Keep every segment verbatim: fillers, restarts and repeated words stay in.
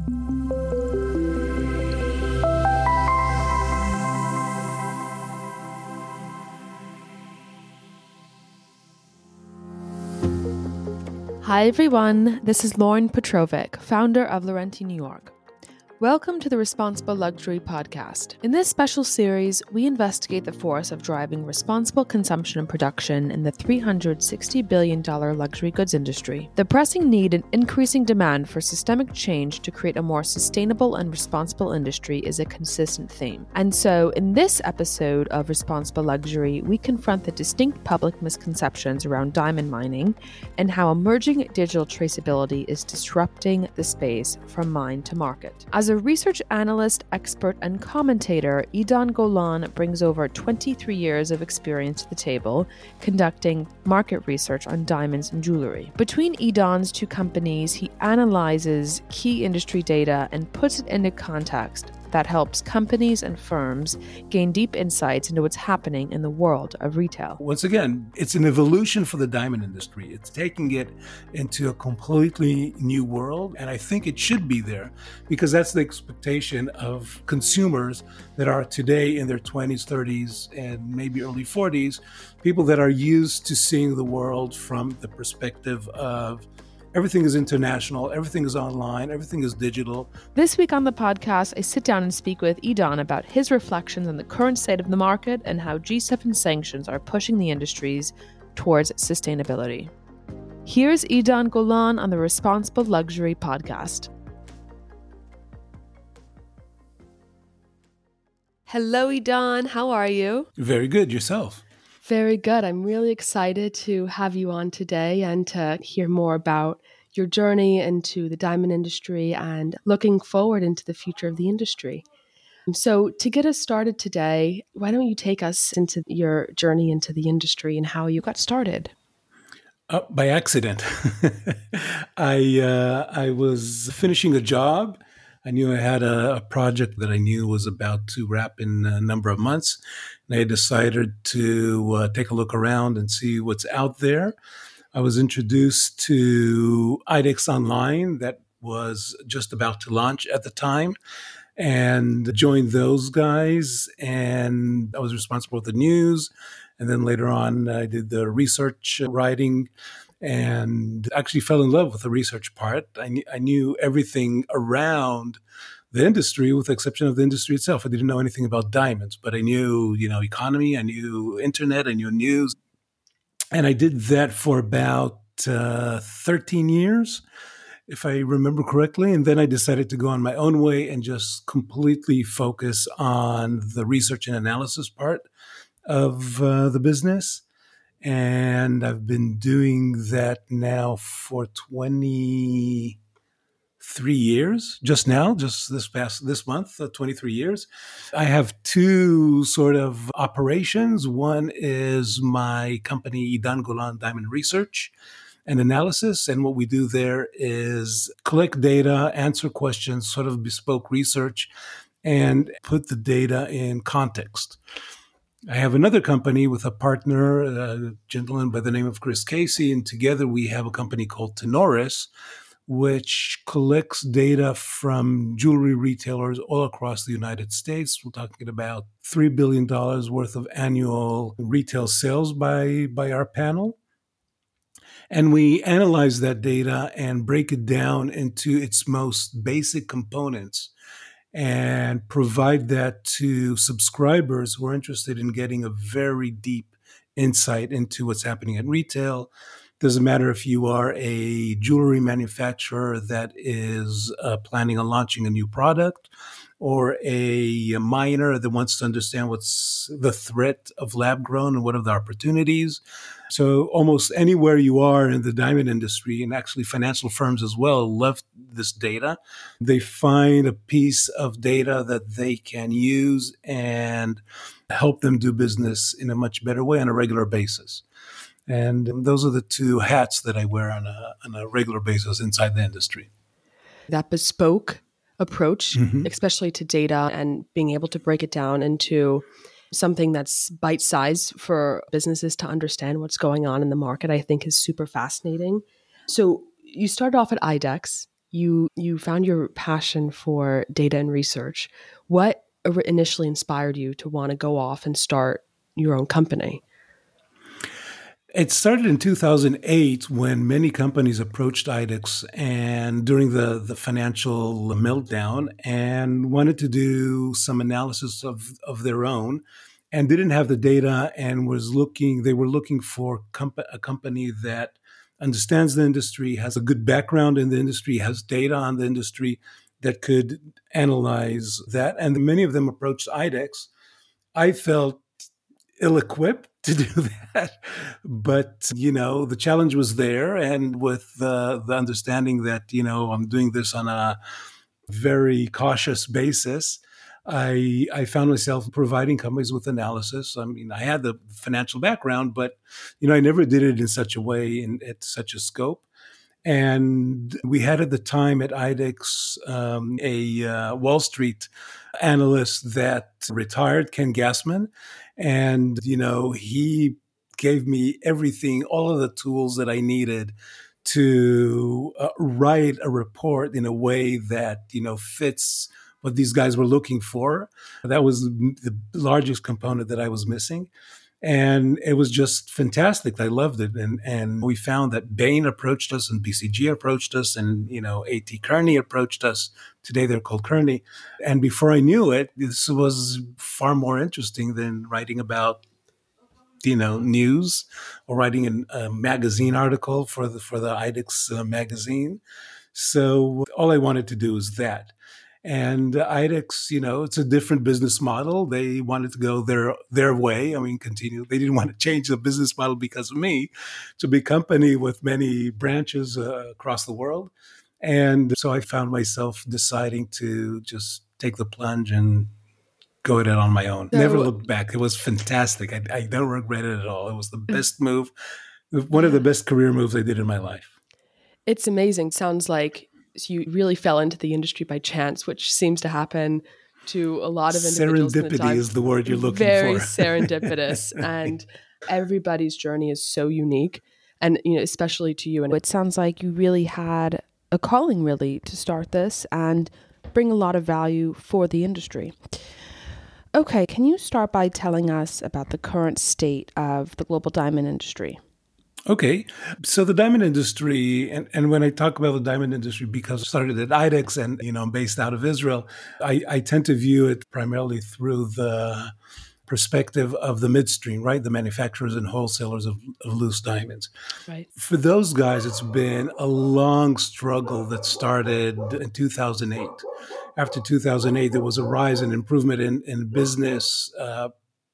Hi everyone, this is Lauren Petrovic, founder of Laurenti New York. Welcome to the Responsible Luxury Podcast. In this special series, we investigate the force of driving responsible consumption and production in the three hundred sixty billion dollars luxury goods industry. The pressing need and increasing demand for systemic change to create a more sustainable and responsible industry is a consistent theme. And so, in this episode of Responsible Luxury, we confront the distinct public misconceptions around diamond mining and how emerging digital traceability is disrupting the space from mine to market. As a research analyst, expert, and commentator, Edan Golan brings over twenty-three years of experience to the table, conducting market research on diamonds and jewelry. Between Edan's two companies, he analyzes key industry data and puts it into context that helps companies and firms gain deep insights into what's happening in the world of retail. Once again, it's an evolution for the diamond industry. It's taking it into a completely new world, and I think it should be there because that's the expectation of consumers that are today in their twenties, thirties, and maybe early forties, people that are used to seeing the world from the perspective of everything is international, everything is online, everything is digital. This week on the podcast, I sit down and speak with Edan about his reflections on the current state of the market and how G seven sanctions are pushing the industries towards sustainability. Here's Edan Golan on the Responsible Luxury Podcast. Hello, Edan. How are you? Very good. Yourself? Very good. I'm really excited to have you on today and to hear more about your journey into the diamond industry and looking forward into the future of the industry. So to get us started today, why don't you take us into your journey into the industry and how you got started? Uh, by accident. I uh, I was finishing a job. I knew I had a, a project that I knew was about to wrap in a number of months. And I decided to uh, take a look around and see what's out there. I was introduced to IDEX Online that was just about to launch at the time and joined those guys. And I was responsible for the news. And then later on, I did the research writing and actually fell in love with the research part. I, kn- I knew everything around the industry with the exception of the industry itself. I didn't know anything about diamonds, but I knew, you know, economy, I knew internet, I knew news. And I did that for about uh, thirteen years, if I remember correctly. And then I decided to go on my own way and just completely focus on the research and analysis part of uh, the business. And I've been doing that now for twenty-three years, just now, just this past, this month, uh, twenty-three years. I have two sort of operations. One is my company, Edan Golan Diamond Research and Analysis. And what we do there is collect data, answer questions, sort of bespoke research, and put the data in context. I have another company with a partner, a gentleman by the name of Chris Casey, and together we have a company called Tenoris, which collects data from jewelry retailers all across the United States. We're talking about three billion dollars worth of annual retail sales by, by our panel. And we analyze that data and break it down into its most basic components and provide that to subscribers who are interested in getting a very deep insight into what's happening at retail. Doesn't matter if you are a jewelry manufacturer that is uh, planning on launching a new product or a, a miner that wants to understand what's the threat of lab grown and what are the opportunities. So almost anywhere you are in the diamond industry, and actually financial firms as well, love this data. They find a piece of data that they can use and help them do business in a much better way on a regular basis. And those are the two hats that I wear on a, on a regular basis inside the industry. That bespoke approach, Mm-hmm. especially to data and being able to break it down into something that's bite-sized for businesses to understand what's going on in the market, I think is super fascinating. So you started off at IDEX. you you found your passion for data and research. What initially inspired you to want to go off and start your own company? It started in two thousand eight when many companies approached IDEXX and during the, the financial meltdown and wanted to do some analysis of, of their own and didn't have the data and was looking, they were looking for comp- a company that understands the industry, has a good background in the industry, has data on the industry that could analyze that. And many of them approached IDEXX. I felt ill-equipped to do that, but you know the challenge was there, and with the the understanding that you know I'm doing this on a very cautious basis, I I found myself providing companies with analysis. I mean, I had the financial background, but you know I never did it in such a way and at such a scope. And we had at the time at IDEXX um, a uh, Wall Street analyst that retired, Ken Gassman. And, you know, he gave me everything, all of the tools that I needed to uh, write a report in a way that, you know, fits what these guys were looking for. That was the largest component that I was missing. And it was just fantastic. I loved it. And and we found that Bain approached us and B C G approached us and, you know, A T Kearney approached us. Today they're called Kearney. And before I knew it, this was far more interesting than writing about, you know, news or writing an, a magazine article for the, for the IDEXX uh, magazine. So all I wanted to do was that. And uh, IDEXX, you know, it's a different business model. They wanted to go their their way. I mean, continue. They didn't want to change the business model because of me. It's a big company with many branches uh, across the world. And so I found myself deciding to just take the plunge and go at it on my own. So, Never looked back. It was fantastic. I, I don't regret it at all. It was the best move, one of the best career moves I did in my life. It's amazing. Sounds like you really fell into the industry by chance, which seems to happen to a lot of individuals. Serendipity is the word you're looking Very for. Very serendipitous. And everybody's journey is so unique. And, you know, especially to you. And it sounds like you really had a calling really to start this and bring a lot of value for the industry. Okay, can you start by telling us about the current state of the global diamond industry? Okay. So the diamond industry, and, and when I talk about the diamond industry, because I started at IDEXX and, you know, I'm based out of Israel, I, I tend to view it primarily through the perspective of the midstream, right? The manufacturers and wholesalers of, of loose diamonds. Right. For those guys, it's been a long struggle that started in two thousand eight. After two thousand eight, there was a rise and improvement in, in business uh,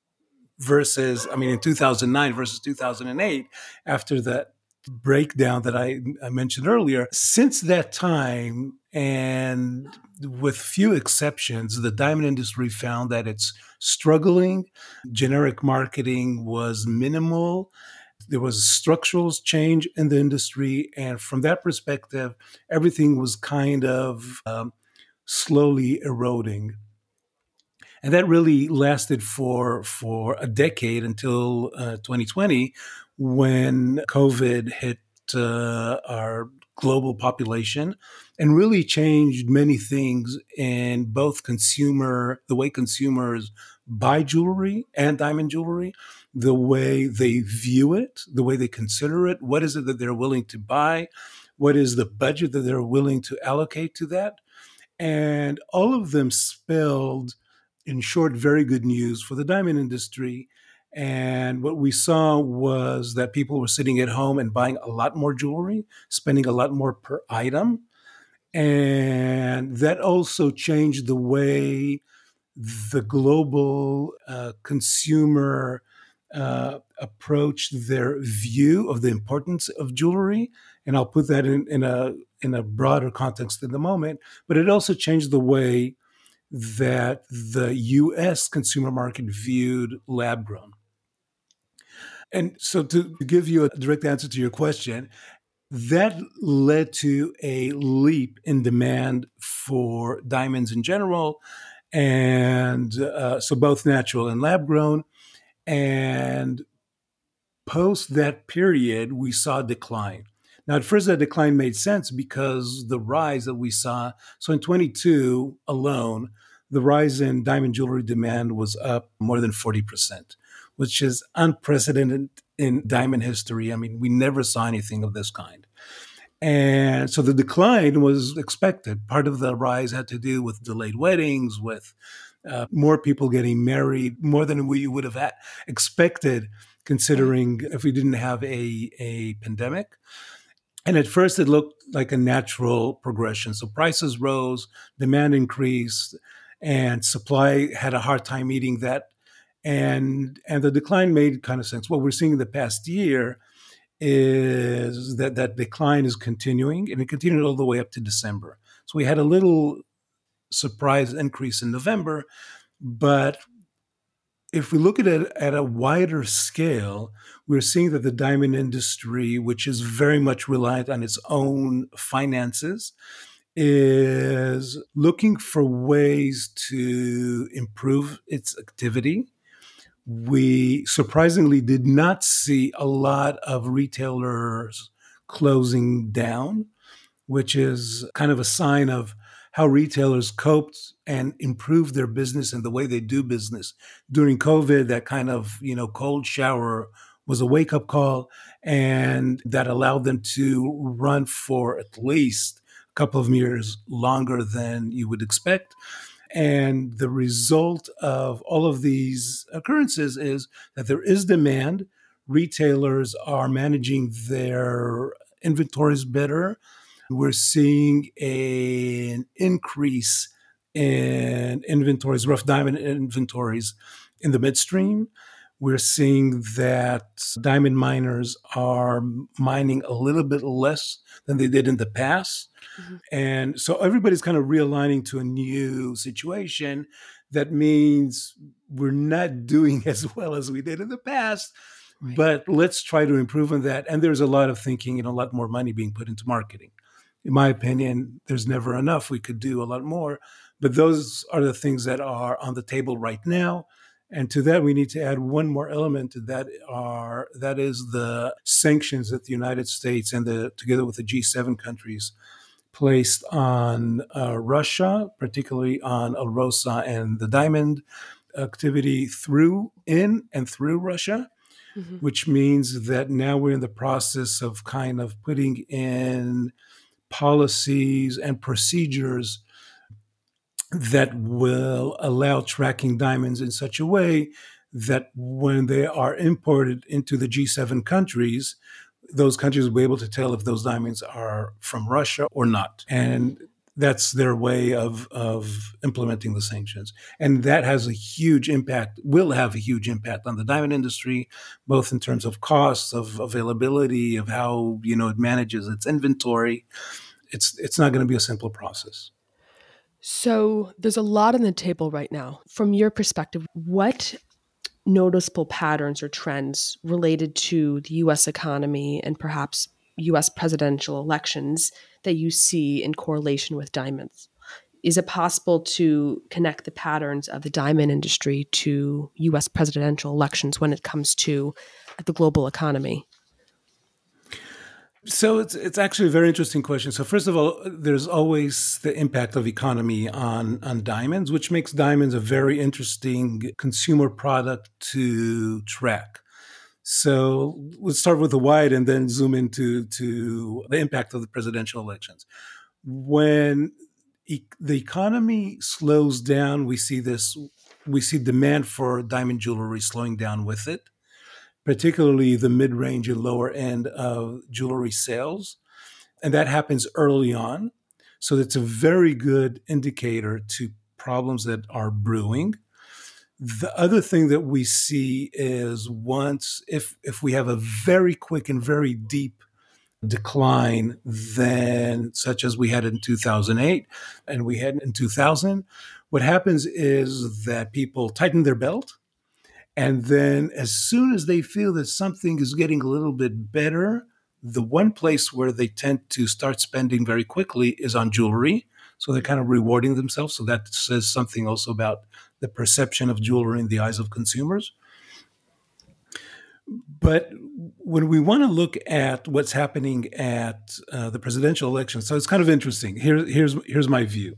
versus, I mean, in two thousand nine versus two thousand eight, after that breakdown that I, I mentioned earlier. Since that time, and with few exceptions, the diamond industry found that it's struggling. Generic marketing was minimal. There was a structural change in the industry. And from that perspective, everything was kind of um, slowly eroding. And that really lasted for for a decade until uh, twenty twenty, when COVID hit uh, our global population and really changed many things in both consumer, the way consumers buy jewelry and diamond jewelry, the way they view it, the way they consider it. What is it that they're willing to buy? What is the budget that they're willing to allocate to that? And all of them spelled, in short, very good news for the diamond industry. And what we saw was that people were sitting at home and buying a lot more jewelry, spending a lot more per item. And that also changed the way the global uh, consumer uh, approached their view of the importance of jewelry. And I'll put that in, in a in a broader context in the moment. But it also changed the way that the U S consumer market viewed lab grown. And so to give you a direct answer to your question, that led to a leap in demand for diamonds in general. And uh, so both natural and lab grown. And post that period, we saw a decline. Now, at first, that decline made sense because the rise that we saw. So in twenty-two alone, the rise in diamond jewelry demand was up more than forty percent, which is unprecedented in diamond history. I mean, we never saw anything of this kind. And so the decline was expected. Part of the rise had to do with delayed weddings, with uh, more people getting married, more than we would have had expected, considering if we didn't have a, a pandemic. And at first, it looked like a natural progression. So prices rose, demand increased, and supply had a hard time meeting that. And, and the decline made kind of sense. What we're seeing in the past year is that that decline is continuing, and it continued all the way up to December. So we had a little surprise increase in November, but if we look at it at a wider scale, we're seeing that the diamond industry, which is very much reliant on its own finances, is looking for ways to improve its activity. We surprisingly did not see a lot of retailers closing down, which is kind of a sign of how retailers coped and improved their business and the way they do business. During COVID, that kind of, you know, cold shower was a wake-up call, and that allowed them to run for at least a couple of years longer than you would expect. And the result of all of these occurrences is that there is demand. Retailers are managing their inventories better. We're seeing a, an increase in inventories, rough diamond inventories in the midstream. We're seeing that diamond miners are mining a little bit less than they did in the past. Mm-hmm. And so everybody's kind of realigning to a new situation. That means we're not doing as well as we did in the past, right. But let's try to improve on that. And there's a lot of thinking and a lot more money being put into marketing. In my opinion, there's never enough. We could do a lot more. But those are the things that are on the table right now. And to that, we need to add one more element to that are that is the sanctions that the United States and the together with the G seven countries placed on uh, Russia, particularly on Alrosa and the diamond activity through, in and through Russia, mm-hmm. which means that now we're in the process of kind of putting in policies and procedures that will allow tracking diamonds in such a way that when they are imported into the G seven countries, those countries will be able to tell if those diamonds are from Russia or not. And that's their way of, of implementing the sanctions. And that has a huge impact, will have a huge impact on the diamond industry, both in terms of costs, of availability, of how, you know, it manages its inventory. It's it's not going to be a simple process. So there's a lot on the table right now. From your perspective, what noticeable patterns or trends related to the U S economy and perhaps U S presidential elections that you see in correlation with diamonds? Is it possible to connect the patterns of the diamond industry to U S presidential elections when it comes to the global economy? So it's it's actually a very interesting question. So first of all, there's always the impact of economy on, on diamonds, which makes diamonds a very interesting consumer product to track. So let's start with the wide and then zoom into to the impact of the presidential elections. When e- the economy slows down, we see this, we see demand for diamond jewelry slowing down with it, particularly the mid-range and lower end of jewelry sales. And that happens early on. So it's a very good indicator to problems that are brewing. The other thing that we see is once, if, if we have a very quick and very deep decline, then such as we had in two thousand eight and we had in two thousand, what happens is that people tighten their belt. And then as soon as they feel that something is getting a little bit better, the one place where they tend to start spending very quickly is on jewelry. So they're kind of rewarding themselves. So that says something also about the perception of jewelry in the eyes of consumers. But when we want to look at what's happening at uh, the presidential election, so it's kind of interesting. Here, here's here's my view.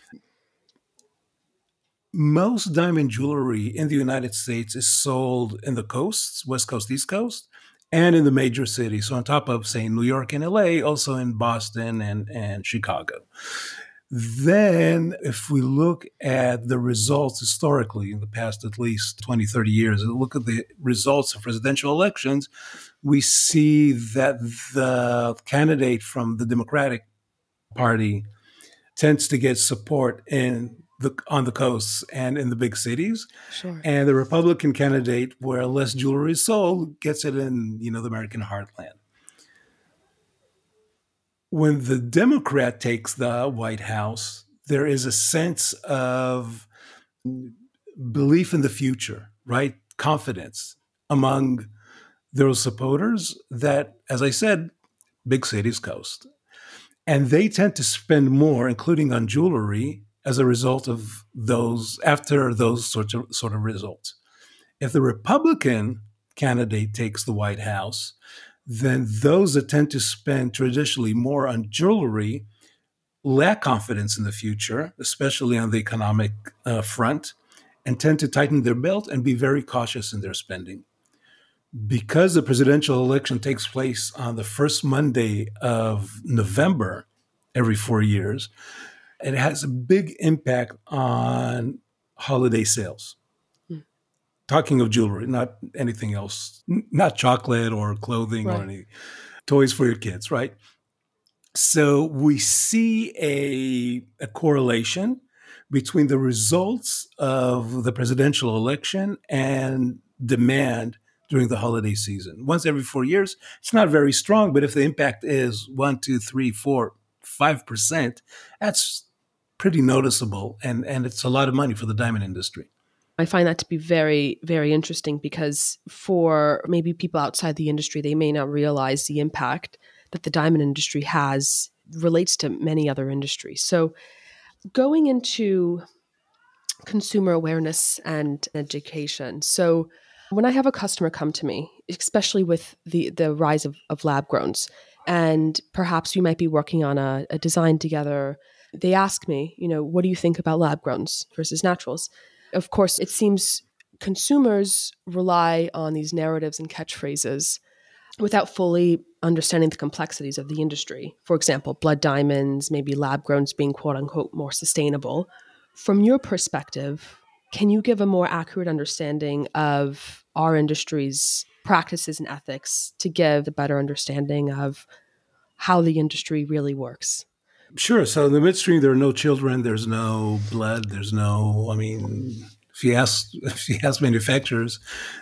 Most diamond jewelry in the United States is sold in the coasts, West Coast, East Coast, and in the major cities. So on top of, say, New York and L A, also in Boston and, and Chicago. Then if we look at the results historically in the past at least twenty, thirty years, and look at the results of presidential elections, we see that the candidate from the Democratic Party tends to get support in the on the coasts and in the big cities. Sure. And the Republican candidate, where less jewelry is sold, gets it in, you know, the American heartland. When the Democrat takes the White House, there is a sense of belief in the future, right? Confidence among those supporters that, as I said, big cities coast. And they tend to spend more, including on jewelry, as a result of those, after those sorts of sort of results. If the Republican candidate takes the White House, then those that tend to spend traditionally more on jewelry lack confidence in the future, especially on the economic uh, front, and tend to tighten their belt and be very cautious in their spending. Because the presidential election takes place on the first Monday of November every four years, it has a big impact on holiday sales. Mm. Talking of jewelry, not anything else, not chocolate or clothing right. or any toys for your kids, right? So we see a, a correlation between the results of the presidential election and demand during the holiday season. Once every four years, it's not very strong, but if the impact is one, two, three, four, five percent, that's pretty noticeable, and, and it's a lot of money for the diamond industry. I find that to be very, very interesting because for maybe people outside the industry, they may not realize the impact that the diamond industry has relates to many other industries. So going into consumer awareness and education. So when I have a customer come to me, especially with the, the rise of, of lab growns, and perhaps we might be working on a, a design together, they ask me, you know, what do you think about lab growns versus naturals? Of course, it seems consumers rely on these narratives and catchphrases without fully understanding the complexities of the industry. For example, blood diamonds, maybe lab growns being quote unquote more sustainable. From your perspective, can you give a more accurate understanding of our industry's practices and ethics to give a better understanding of how the industry really works? Sure. So in the midstream, there are no children, there's no blood, there's no, I mean, if you ask, if you ask manufacturers,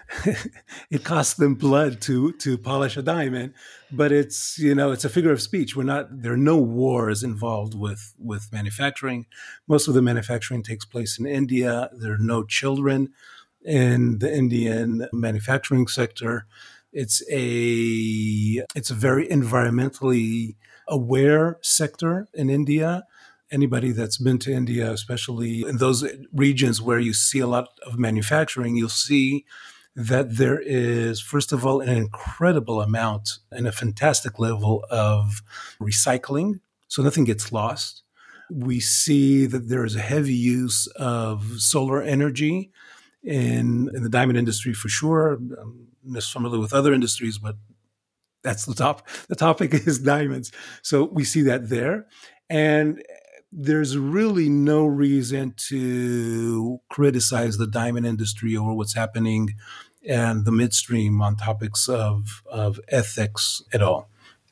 it costs them blood to to polish a diamond, but it's, you know, it's a figure of speech. We're not, there are no wars involved with, with manufacturing. Most of the manufacturing takes place in India. There are no children in the Indian manufacturing sector. It's a, it's a very environmentally aware sector in India. Anybody that's been to India, especially in those regions where you see a lot of manufacturing, you'll see that there is, first of all, an incredible amount and a fantastic level of recycling. So nothing gets lost. We see that there is a heavy use of solar energy in, in the diamond industry for sure. I'm not familiar with other industries, but that's the top. The topic is diamonds. So we see that there. And there's really no reason to criticize the diamond industry or what's happening in the midstream on topics of, of ethics at all.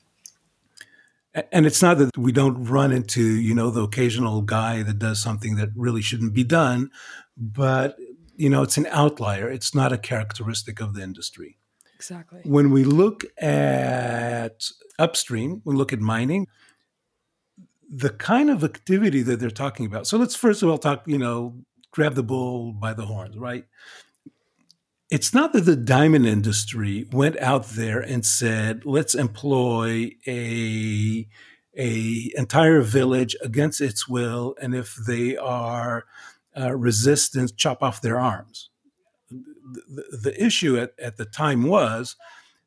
And it's not that we don't run into, you know, the occasional guy that does something that really shouldn't be done, but, you know, it's an outlier. It's not a characteristic of the industry. Exactly. When we look at upstream, we look at mining, the kind of activity that they're talking about. So let's first of all talk, you know, grab the bull by the horns, right? It's not that the diamond industry went out there and said, let's employ a, a entire village against its will, and if they are uh, resistant, chop off their arms. The, the, the issue at, at the time was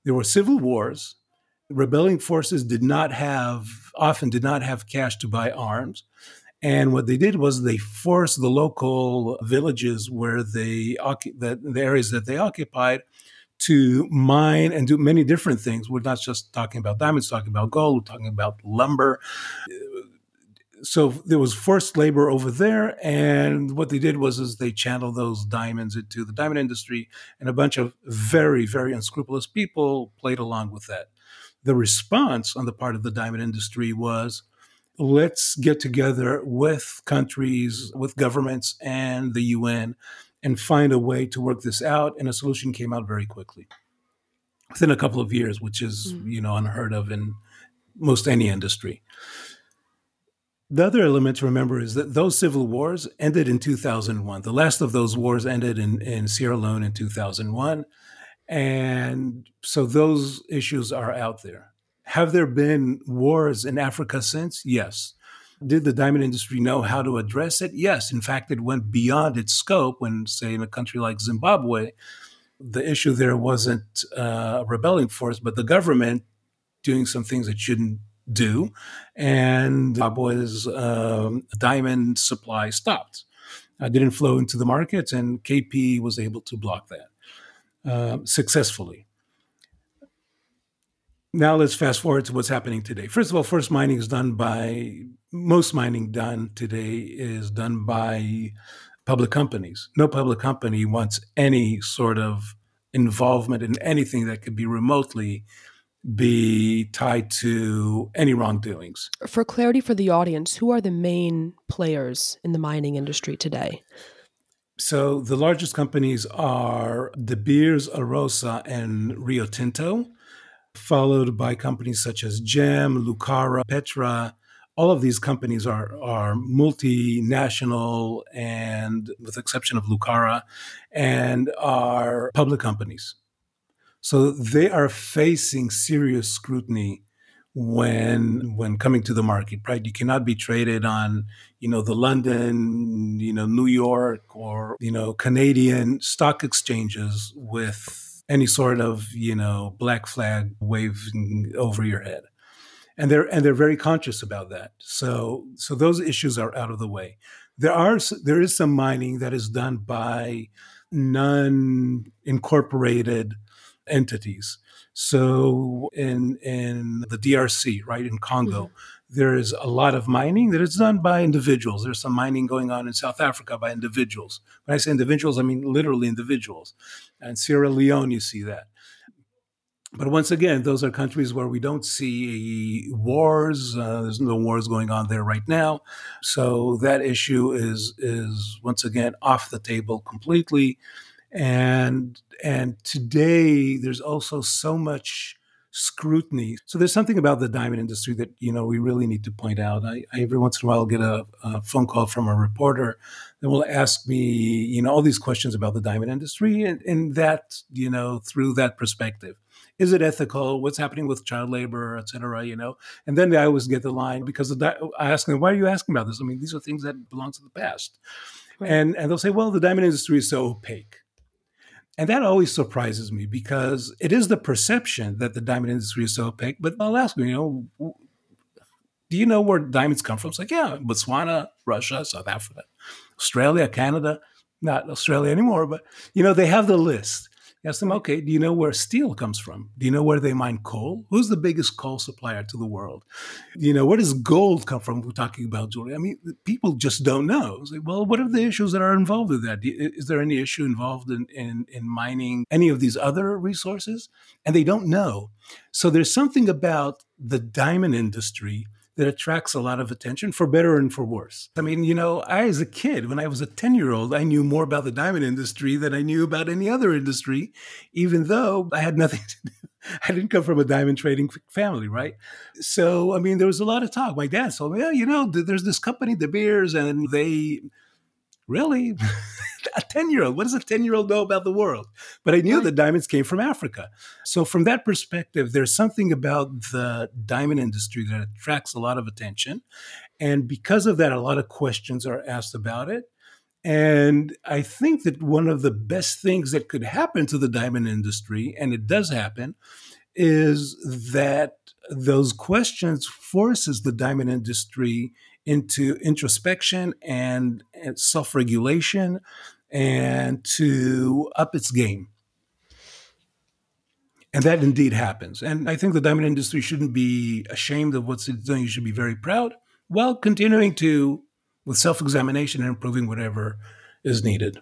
There were civil wars. Rebelling forces did not have, often did not have cash to buy arms. And what they did was they forced the local villages where they, the, the areas that they occupied, to mine and do many different things. We're not just talking about diamonds, talking about gold, we're talking about lumber. So there was forced labor over there, and what they did was is they channeled those diamonds into the diamond industry, and a bunch of very, very unscrupulous people played along with that. The response on the part of the diamond industry was, let's get together with countries, with governments and the U N and find a way to work this out. And a solution came out very quickly, within a couple of years, which is, mm. you know, unheard of in most any industry. The other element to remember is that those civil wars ended in two thousand one. The last of those wars ended in, in Sierra Leone in two thousand one. And so those issues are out there. Have there been wars in Africa since? Yes. Did the diamond industry know how to address it? Yes. In fact, it went beyond its scope when, say, in a country like Zimbabwe, the issue there wasn't uh, a rebelling force, but the government doing some things it shouldn't do. And Zimbabwe's um, diamond supply stopped. Uh, didn't flow into the markets, and K P was able to block that uh, successfully. Now let's fast forward to what's happening today. First of all, first mining is done by, most mining done today is done by public companies. No public company wants any sort of involvement in anything that could be remotely be tied to any wrongdoings. For clarity for the audience, who are the main players in the mining industry today? So the largest companies are De Beers, Alrosa, and Rio Tinto, followed by companies such as GEM, Lucara, Petra. All of these companies are, are multinational and, with the exception of Lucara, and are public companies. So they are facing serious scrutiny when when coming to the market, right? You cannot be traded on, you know, the London, you know, New York, or, you know, Canadian stock exchanges with any sort of, you know, black flag waving over your head. And they're and they're very conscious about that. So so those issues are out of the way. There are there is some mining that is done by non-incorporated entities. So in in the D R C, right, in Congo, mm-hmm. there is a lot of mining that is done by individuals. There's some mining going on in South Africa by individuals. When I say individuals, I mean literally individuals. And Sierra Leone, you see that. But once again, those are countries where we don't see wars. Uh, there's no wars going on there right now. So that issue is is once again off the table completely. And and today there's also so much scrutiny. So there's something about the diamond industry that, you know, we really need to point out. I, I every once in a while get a, a phone call from a reporter that will ask me, you know, all these questions about the diamond industry, and, and that, you know, through that perspective. Is it ethical? What's happening with child labor, et cetera, you know? And then I always get the line, because of that, I ask them, why are you asking about this? I mean, these are things that belong to the past. Right. And, and they'll say, well, the diamond industry is so opaque. And that always surprises me, because it is the perception that the diamond industry is so opaque. But I'll ask them, you know, do you know where diamonds come from? It's like, yeah, Botswana, Russia, South Africa, Australia, Canada, not Australia anymore, but, you know, they have the list. You ask them, okay, do you know where steel comes from? Do you know where they mine coal? Who's the biggest coal supplier to the world? You know, where does gold come from? We're talking about jewelry. I mean, people just don't know. It's like, well, what are the issues that are involved with that? Is there any issue involved in, in, in mining any of these other resources? And they don't know. So there's something about the diamond industry that attracts a lot of attention, for better and for worse. I mean, you know, I, as a kid, when I was a ten-year-old, I knew more about the diamond industry than I knew about any other industry, even though I had nothing to do. I didn't come from a diamond trading family, right? So, I mean, there was a lot of talk. My dad told me, yeah, you know, there's this company, De Beers, and they really... a ten-year-old, what does a ten-year-old know about the world? But I knew right. that diamonds came from Africa. So from that perspective, there's something about the diamond industry that attracts a lot of attention. And because of that, a lot of questions are asked about it. And I think that one of the best things that could happen to the diamond industry, and it does happen, is that those questions forces the diamond industry into introspection and, and self-regulation and to up its game. And that indeed happens. And I think the diamond industry shouldn't be ashamed of what it's doing. You should be very proud while continuing to, with self-examination and improving whatever is needed.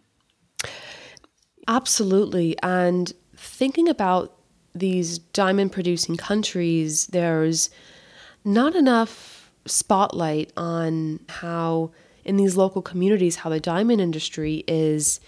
Absolutely. And thinking about these diamond producing countries, there's not enough spotlight on how in these local communities, how the diamond industry is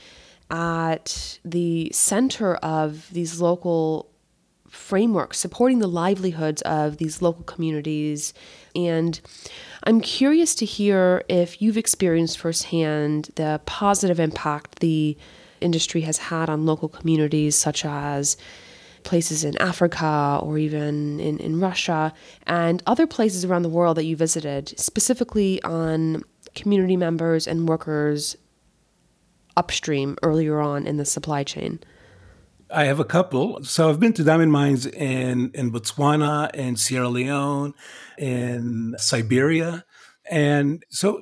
at the center of these local frameworks, supporting the livelihoods of these local communities. And I'm curious to hear if you've experienced firsthand the positive impact the industry has had on local communities, such as places in Africa or even in, in Russia and other places around the world that you visited, specifically on community members and workers upstream earlier on in the supply chain. I have a couple. So I've been to diamond mines in, in Botswana, in Sierra Leone, in Siberia. And so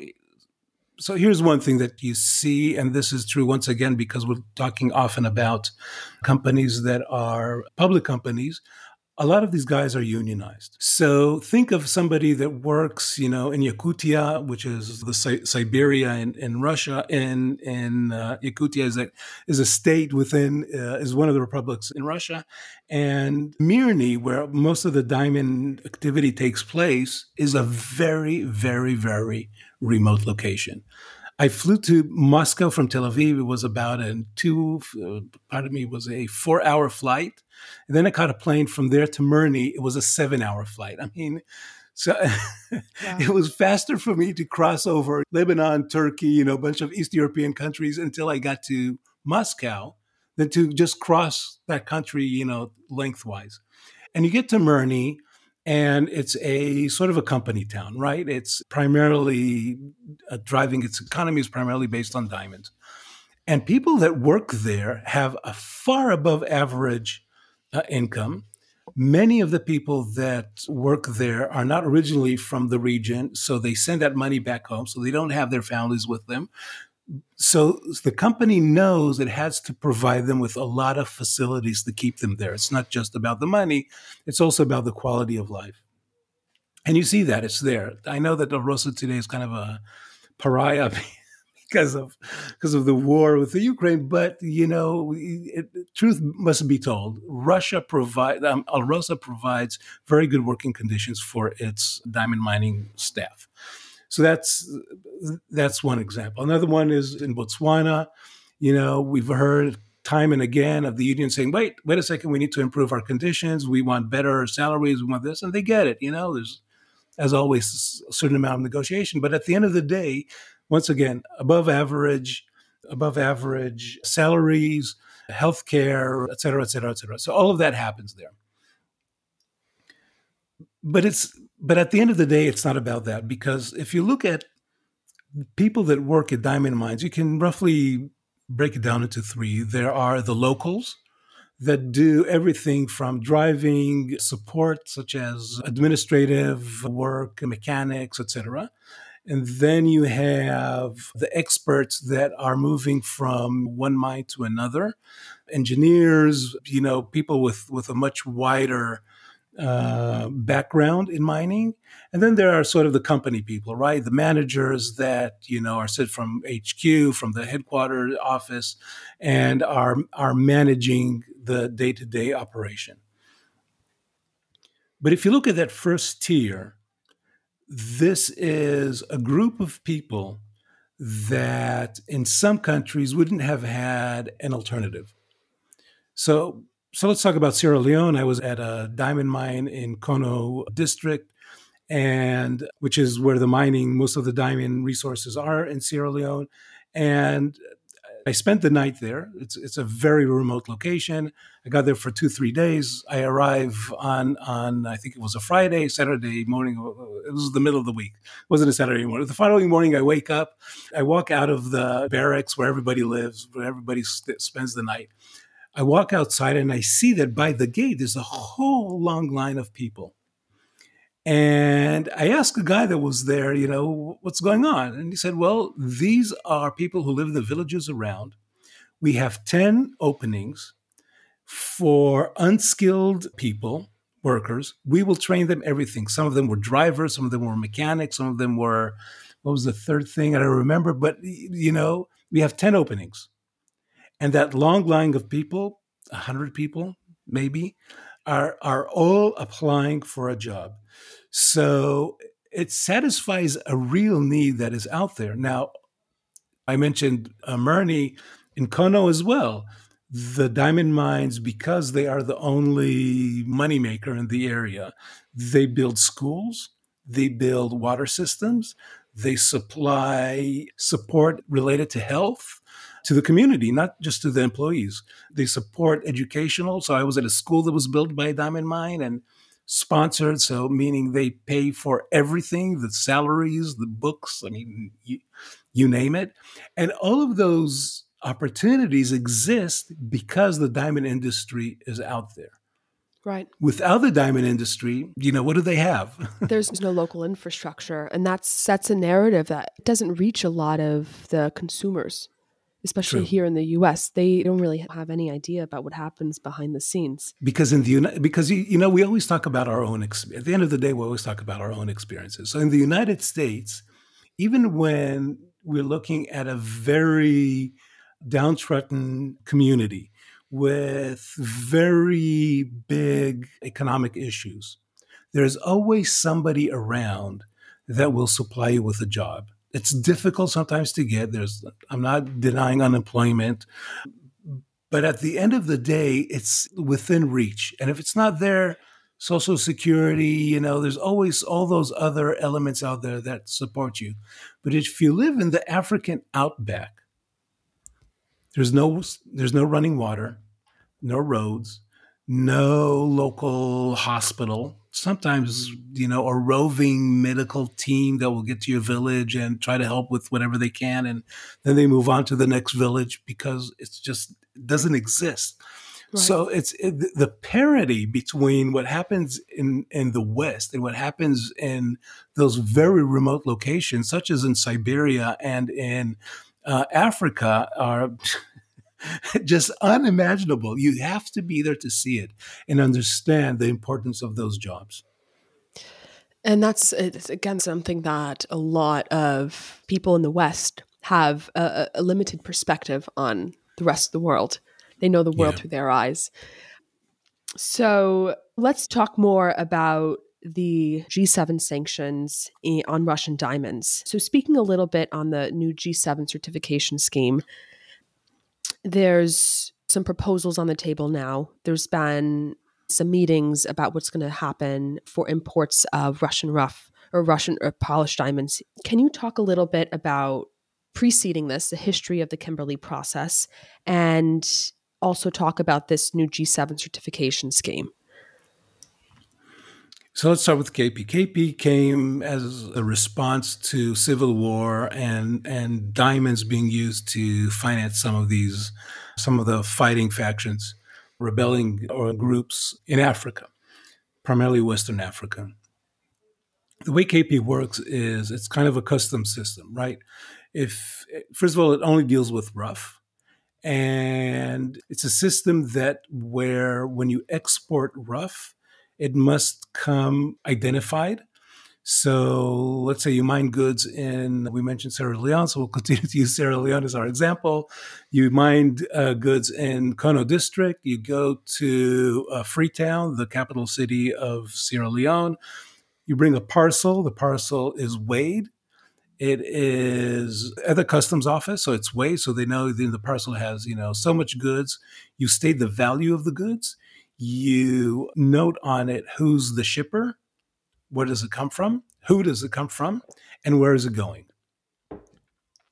So here's one thing that you see, and this is true once again, because we're talking often about companies that are public companies. A lot of these guys are unionized. So think of somebody that works, you know, in Yakutia, which is the Si- Siberia in, in Russia. In in uh, Yakutia is a is a state within uh, is one of the republics in Russia, and Mirny, where most of the diamond activity takes place, is a very very very remote location. I flew to Moscow from Tel Aviv. It was about a two, uh, pardon me, it was a four-hour flight. And then I caught a plane from there to Mirny. It was a seven-hour flight. I mean, so Wow. it was faster for me to cross over Lebanon, Turkey, you know, a bunch of East European countries until I got to Moscow than to just cross that country, you know, lengthwise. And you get to Mirny, and it's a sort of a company town, right? It's primarily uh, driving its economy is primarily based on diamonds. And people that work there have a far above average uh, income. Many of the people that work there are not originally from the region, so they send that money back home, so they don't have their families with them. So the company knows it has to provide them with a lot of facilities to keep them there. It's not just about the money, it's also about the quality of life. And you see that it's there. I know that Alrosa today is kind of a pariah because of because of the war with the Ukraine, but you know, it, truth must be told. Russia provide um, Alrosa provides very good working conditions for its diamond mining staff. So that's that's one example. Another one is in Botswana. You know, we've heard time and again of the union saying, "Wait, wait a second, we need to improve our conditions. We want better salaries. We want this," and they get it. You know, there's as always a certain amount of negotiation, but at the end of the day, once again, above average, above average salaries, healthcare, et cetera, et cetera, et cetera. So all of that happens there. But it's but at the end of the day, it's not about that, because if you look at people that work at diamond mines, you can roughly break it down into three. There are the locals that do everything from driving support, such as administrative work, mechanics, et cetera. And then you have the experts that are moving from one mine to another, engineers, you know, people with, with a much wider uh, background in mining. And then there are sort of the company people, right? The managers that, you know, are sent from H Q, from the headquarters office, and are, are managing the day-to-day operation. But if you look at that first tier, this is a group of people that in some countries wouldn't have had an alternative. So so let's talk about Sierra Leone. I was at a diamond mine in Kono district, and which is where the mining, most of the diamond resources are in Sierra Leone. And I spent the night there. It's it's a very remote location. I got there for two, three days. I arrive on, on I think it was a Friday, Saturday morning. It was the middle of the week. It wasn't a Saturday morning. The following morning, I wake up. I walk out of the barracks where everybody lives, where everybody st- spends the night. I walk outside and I see that by the gate, there's a whole long line of people. And I asked a guy that was there, you know, what's going on? And he said, well, these are people who live in the villages around. We have ten openings for unskilled people, workers. We will train them everything. Some of them were drivers, some of them were mechanics, some of them were, what was the third thing? I don't remember. But, you know, we have ten openings. And that long line of people, one hundred people maybe, are, are all applying for a job. So it satisfies a real need that is out there. Now, I mentioned uh, Murni in Kono as well. The diamond mines, because they are the only moneymaker in the area, they build schools, they build water systems, they supply support related to health to the community, not just to the employees. They support educational. So I was at a school that was built by a diamond mine and sponsored, so meaning they pay for everything, the salaries, the books, I mean, you, you name it. And all of those opportunities exist because the diamond industry is out there. Right. Without the diamond industry, you know, what do they have? There's no local infrastructure, and that sets a narrative that doesn't reach a lot of the consumers. Especially True. Here in the U S, they don't really have any idea about what happens behind the scenes. Because in the because you know we always talk about our own experience. At the end of the day, we always talk about our own experiences. So in the United States, even when we're looking at a very downtrodden community with very big economic issues, there's always somebody around that will supply you with a job. It's difficult sometimes to get. There's, I'm not denying unemployment, but at the end of the day, it's within reach. And if it's not there, Social Security, you know, there's always all those other elements out there that support you. But if you live in the African outback, there's no, there's no running water, no roads, no local hospital. Sometimes, you know, a roving medical team that will get to your village and try to help with whatever they can. And then they move on to the next village because it's just, it doesn't exist. Right. So it's it, the parity between what happens in, in the West and what happens in those very remote locations, such as in Siberia and in uh, Africa, are just unimaginable. You have to be there to see it and understand the importance of those jobs. And that's, it's, again, something that a lot of people in the West have a, a limited perspective on the rest of the world. They know the world yeah. through their eyes. So let's talk more about the G seven sanctions on Russian diamonds. So speaking a little bit on the new G seven certification scheme, there's some proposals on the table now. There's been some meetings about what's going to happen for imports of Russian rough or Russian or polished diamonds. Can you talk a little bit about preceding this, the history of the Kimberley process, and also talk about this new G seven certification scheme? So let's start with K P. K P came as a response to civil war and and diamonds being used to finance some of these, some of the fighting factions, rebelling or groups in Africa, primarily Western Africa. The way K P works is it's kind of a custom system, right? If first of all, it only deals with rough, and it's a system that where when you export rough, it must come identified. So let's say you mine goods in, we mentioned Sierra Leone, so we'll continue to use Sierra Leone as our example. You mined uh, goods in Kono district. You go to uh, Freetown, the capital city of Sierra Leone. You bring a parcel. The parcel is weighed. It is at the customs office, so it's weighed, so they know the, the parcel has, you know, so much goods. You state the value of the goods. You note on it who's the shipper, where does it come from, who does it come from, and where is it going.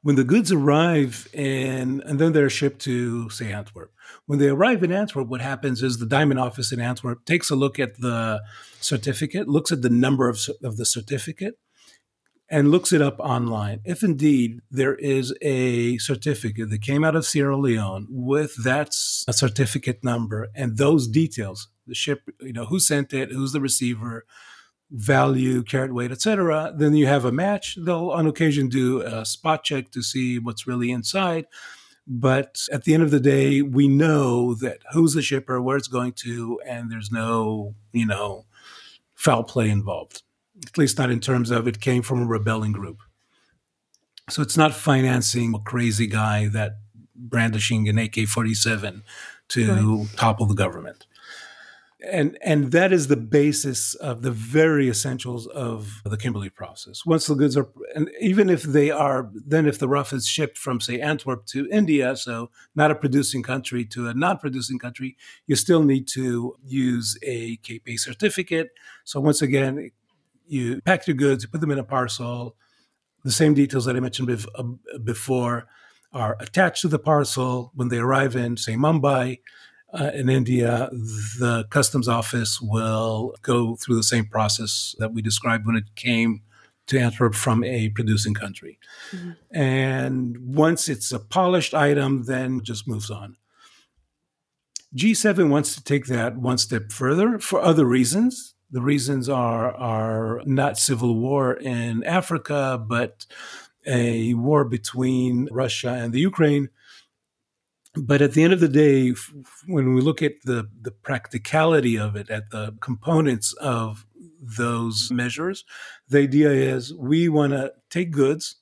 When the goods arrive in, and then they're shipped to, say, Antwerp. When they arrive in Antwerp, what happens is the diamond office in Antwerp takes a look at the certificate, looks at the number of, of the certificate, and looks it up online. If indeed there is a certificate that came out of Sierra Leone with that certificate number and those details, the ship, you know, who sent it, who's the receiver, value, carat weight, et cetera, then you have a match. They'll on occasion do a spot check to see what's really inside. But at the end of the day, we know that who's the shipper, where it's going to, and there's no, you know, foul play involved. At least not in terms of it came from a rebelling group. So it's not financing a crazy guy that brandishing an A K forty-seven to right. topple the government. And and that is the basis of the very essentials of the Kimberley process. Once the goods are, and even if they are, then if the rough is shipped from, say, Antwerp to India, so not a producing country to a non-producing country, you still need to use a K P certificate. So once again, you pack your goods, you put them in a parcel. The same details that I mentioned before are attached to the parcel. When they arrive in, say, Mumbai, Uh, in India, the customs office will go through the same process that we described when it came to Antwerp from a producing country. Mm-hmm. And once it's a polished item, then it just moves on. G seven wants to take that one step further for other reasons. The reasons are, are not civil war in Africa, but a war between Russia and the Ukraine. But at the end of the day, when we look at the, the practicality of it, at the components of those measures, the idea is we want to take goods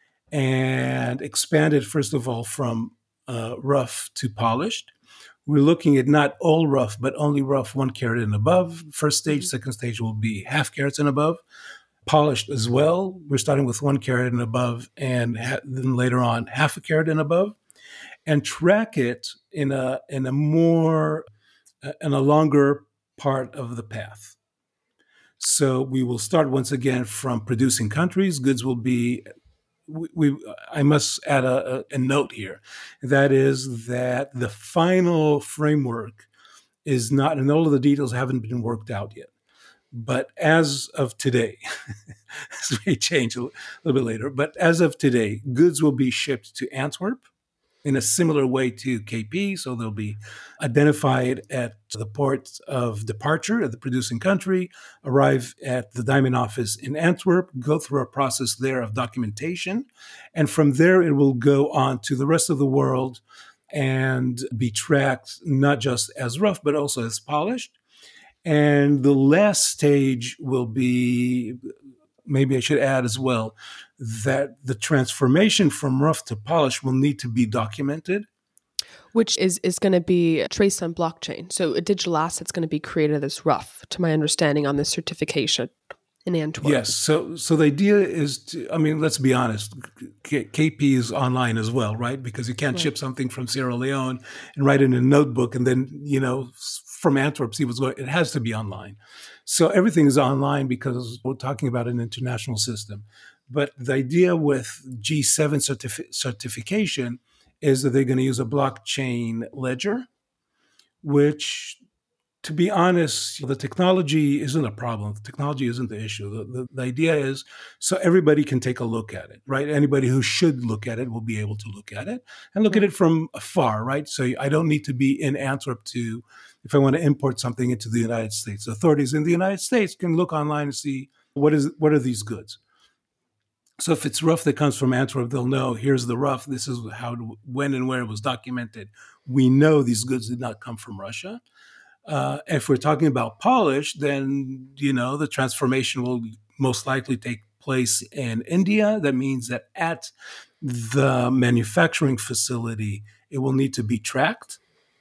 and expand it, first of all, from uh, rough to polished. We're looking at not all rough, but only rough one carat and above. First stage, mm-hmm. second stage will be half carats and above. Polished as well. We're starting with one carat and above, and ha- then later on, half a carat and above. And track it in a in a more uh, in a longer part of the path. So we will start once again from producing countries. Goods will be. We, we I must add a, a note here. That is that the final framework is not, and all of the details haven't been worked out yet. But as of today, this may change a little bit later. But as of today, goods will be shipped to Antwerp in a similar way to K P. So they'll be identified at the port of departure at the producing country, arrive at the diamond office in Antwerp, go through a process there of documentation. And from there, it will go on to the rest of the world and be tracked not just as rough, but also as polished. And the last stage will be, maybe I should add as well, that the transformation from rough to polish will need to be documented. Which is, is going to be traced on blockchain. So a digital asset's going to be created as rough, to my understanding, on this certification in Antwerp. Yes. So so the idea is to, I mean, let's be honest, K- KP is online as well, right? Because you can't right. ship something from Sierra Leone and write it in a notebook and then, you know, from Antwerp, see what's going on. It has to be online. So everything is online because we're talking about an international system. But the idea with G seven certifi- certification is that they're going to use a blockchain ledger, which, to be honest, the technology isn't a problem. The technology isn't the issue. The, the, the idea is so everybody can take a look at it, right? Anybody who should look at it will be able to look at it and look right. at it from afar, right? So I don't need to be in Antwerp to, if I want to import something into the United States. Authorities in the United States can look online and see what is what are these goods. So if it's rough that comes from Antwerp, they'll know, here's the rough. This is how, when and where it was documented. We know these goods did not come from Russia. Uh, if we're talking about polish, then, you know, the transformation will most likely take place in India. That means that at the manufacturing facility, it will need to be tracked.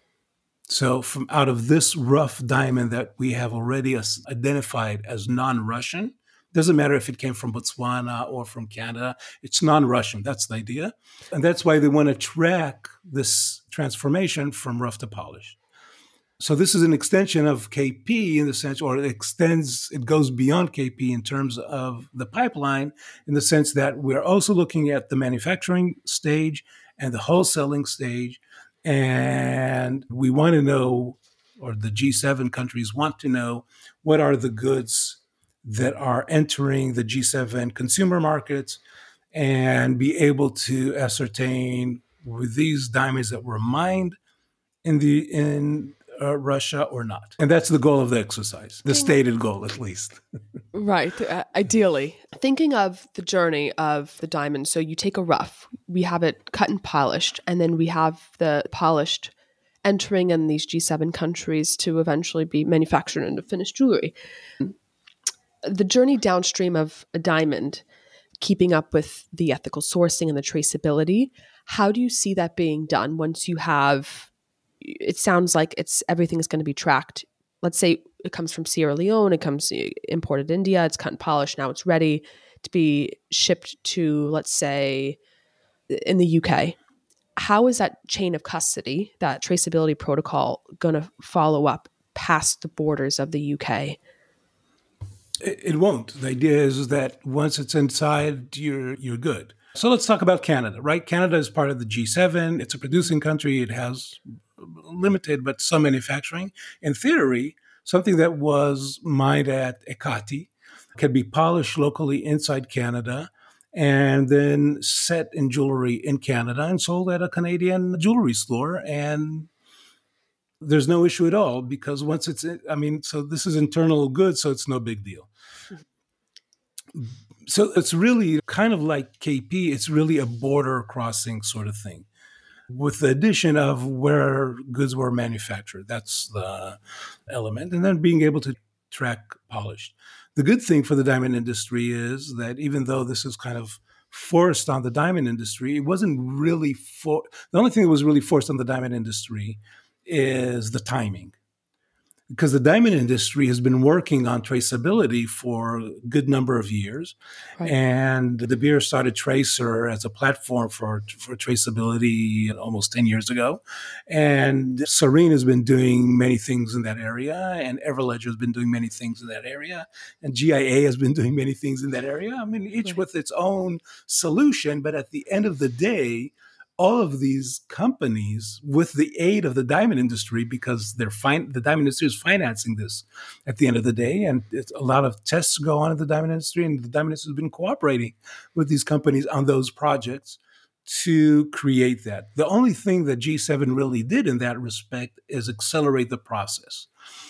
So from out of this rough diamond that we have already as identified as non-Russian, doesn't matter if it came from Botswana or from Canada, it's non-Russian. That's the idea. And that's why they want to track this transformation from rough to polish. So this is an extension of K P in the sense, or it extends, it goes beyond K P in terms of the pipeline, in the sense that we're also looking at the manufacturing stage and the wholesaling stage. And we want to know, or the G seven countries want to know, what are the goods that are entering the G seven consumer markets, and be able to ascertain, with these diamonds that were mined in the in uh, Russia or not. And that's the goal of the exercise, the stated goal at least. Right. Uh, ideally. Thinking of the journey of the diamond. So you take a rough, we have it cut and polished, and then we have the polished entering in these G seven countries to eventually be manufactured into finished jewelry. The journey downstream of a diamond, keeping up with the ethical sourcing and the traceability, how do you see that being done once you have, it sounds like it's everything is going to be tracked. Let's say it comes from Sierra Leone, it comes imported India, it's cut and polished, now it's ready to be shipped to, let's say, in the U K. How is that chain of custody, that traceability protocol, going to follow up past the borders of the U K? It won't. The idea is that once it's inside, you're you're good. So let's talk about Canada, right? Canada is part of the G seven. It's a producing country. It has limited but some manufacturing. In theory, something that was mined at Ekati can be polished locally inside Canada and then set in jewelry in Canada and sold at a Canadian jewelry store. And there's no issue at all, because once it's, I mean, so this is internal goods, so it's no big deal. So it's really kind of like K P. It's really a border crossing sort of thing, with the addition of where goods were manufactured. That's the element. And then being able to track polished. The good thing for the diamond industry is that even though this is kind of forced on the diamond industry, it wasn't really for the only thing that was really forced on the diamond industry is the timing. Because the diamond industry has been working on traceability for a good number of years. Right. And De Beers started Tracer as a platform for, for traceability almost ten years ago. And Serene has been doing many things in that area. And Everledger has been doing many things in that area. And G I A has been doing many things in that area. I mean, each right. with its own solution. But at the end of the day, all of these companies, with the aid of the diamond industry, because they're fin- the diamond industry is financing this at the end of the day, and it's, a lot of tests go on in the diamond industry, and the diamond industry has been cooperating with these companies on those projects to create that. The only thing that G seven really did in that respect is accelerate the process.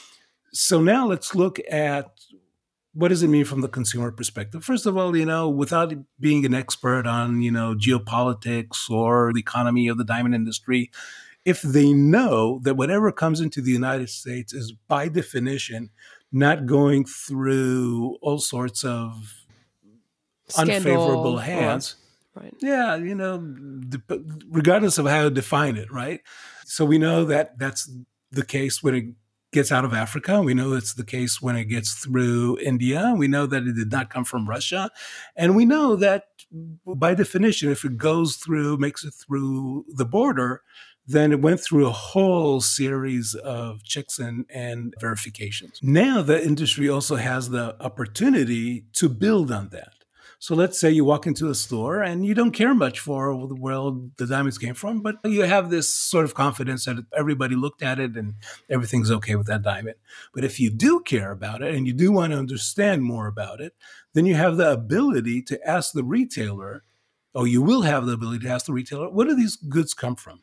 So now let's look at, what does it mean from the consumer perspective? First of all, you know, without being an expert on, you know, geopolitics or the economy of the diamond industry, if they know that whatever comes into the United States is by definition not going through all sorts of Scandal, unfavorable hands, or, right. yeah, you know, regardless of how to define it, right? So we know that that's the case when it gets out of Africa. We know it's the case when it gets through India. We know that it did not come from Russia. And we know that by definition, if it goes through, makes it through the border, then it went through a whole series of checks and, and verifications. Now the industry also has the opportunity to build on that. So let's say you walk into a store and you don't care much for where the diamonds came from, but you have this sort of confidence that everybody looked at it and everything's okay with that diamond. But if you do care about it and you do want to understand more about it, then you have the ability to ask the retailer, or you will have the ability to ask the retailer, where do these goods come from?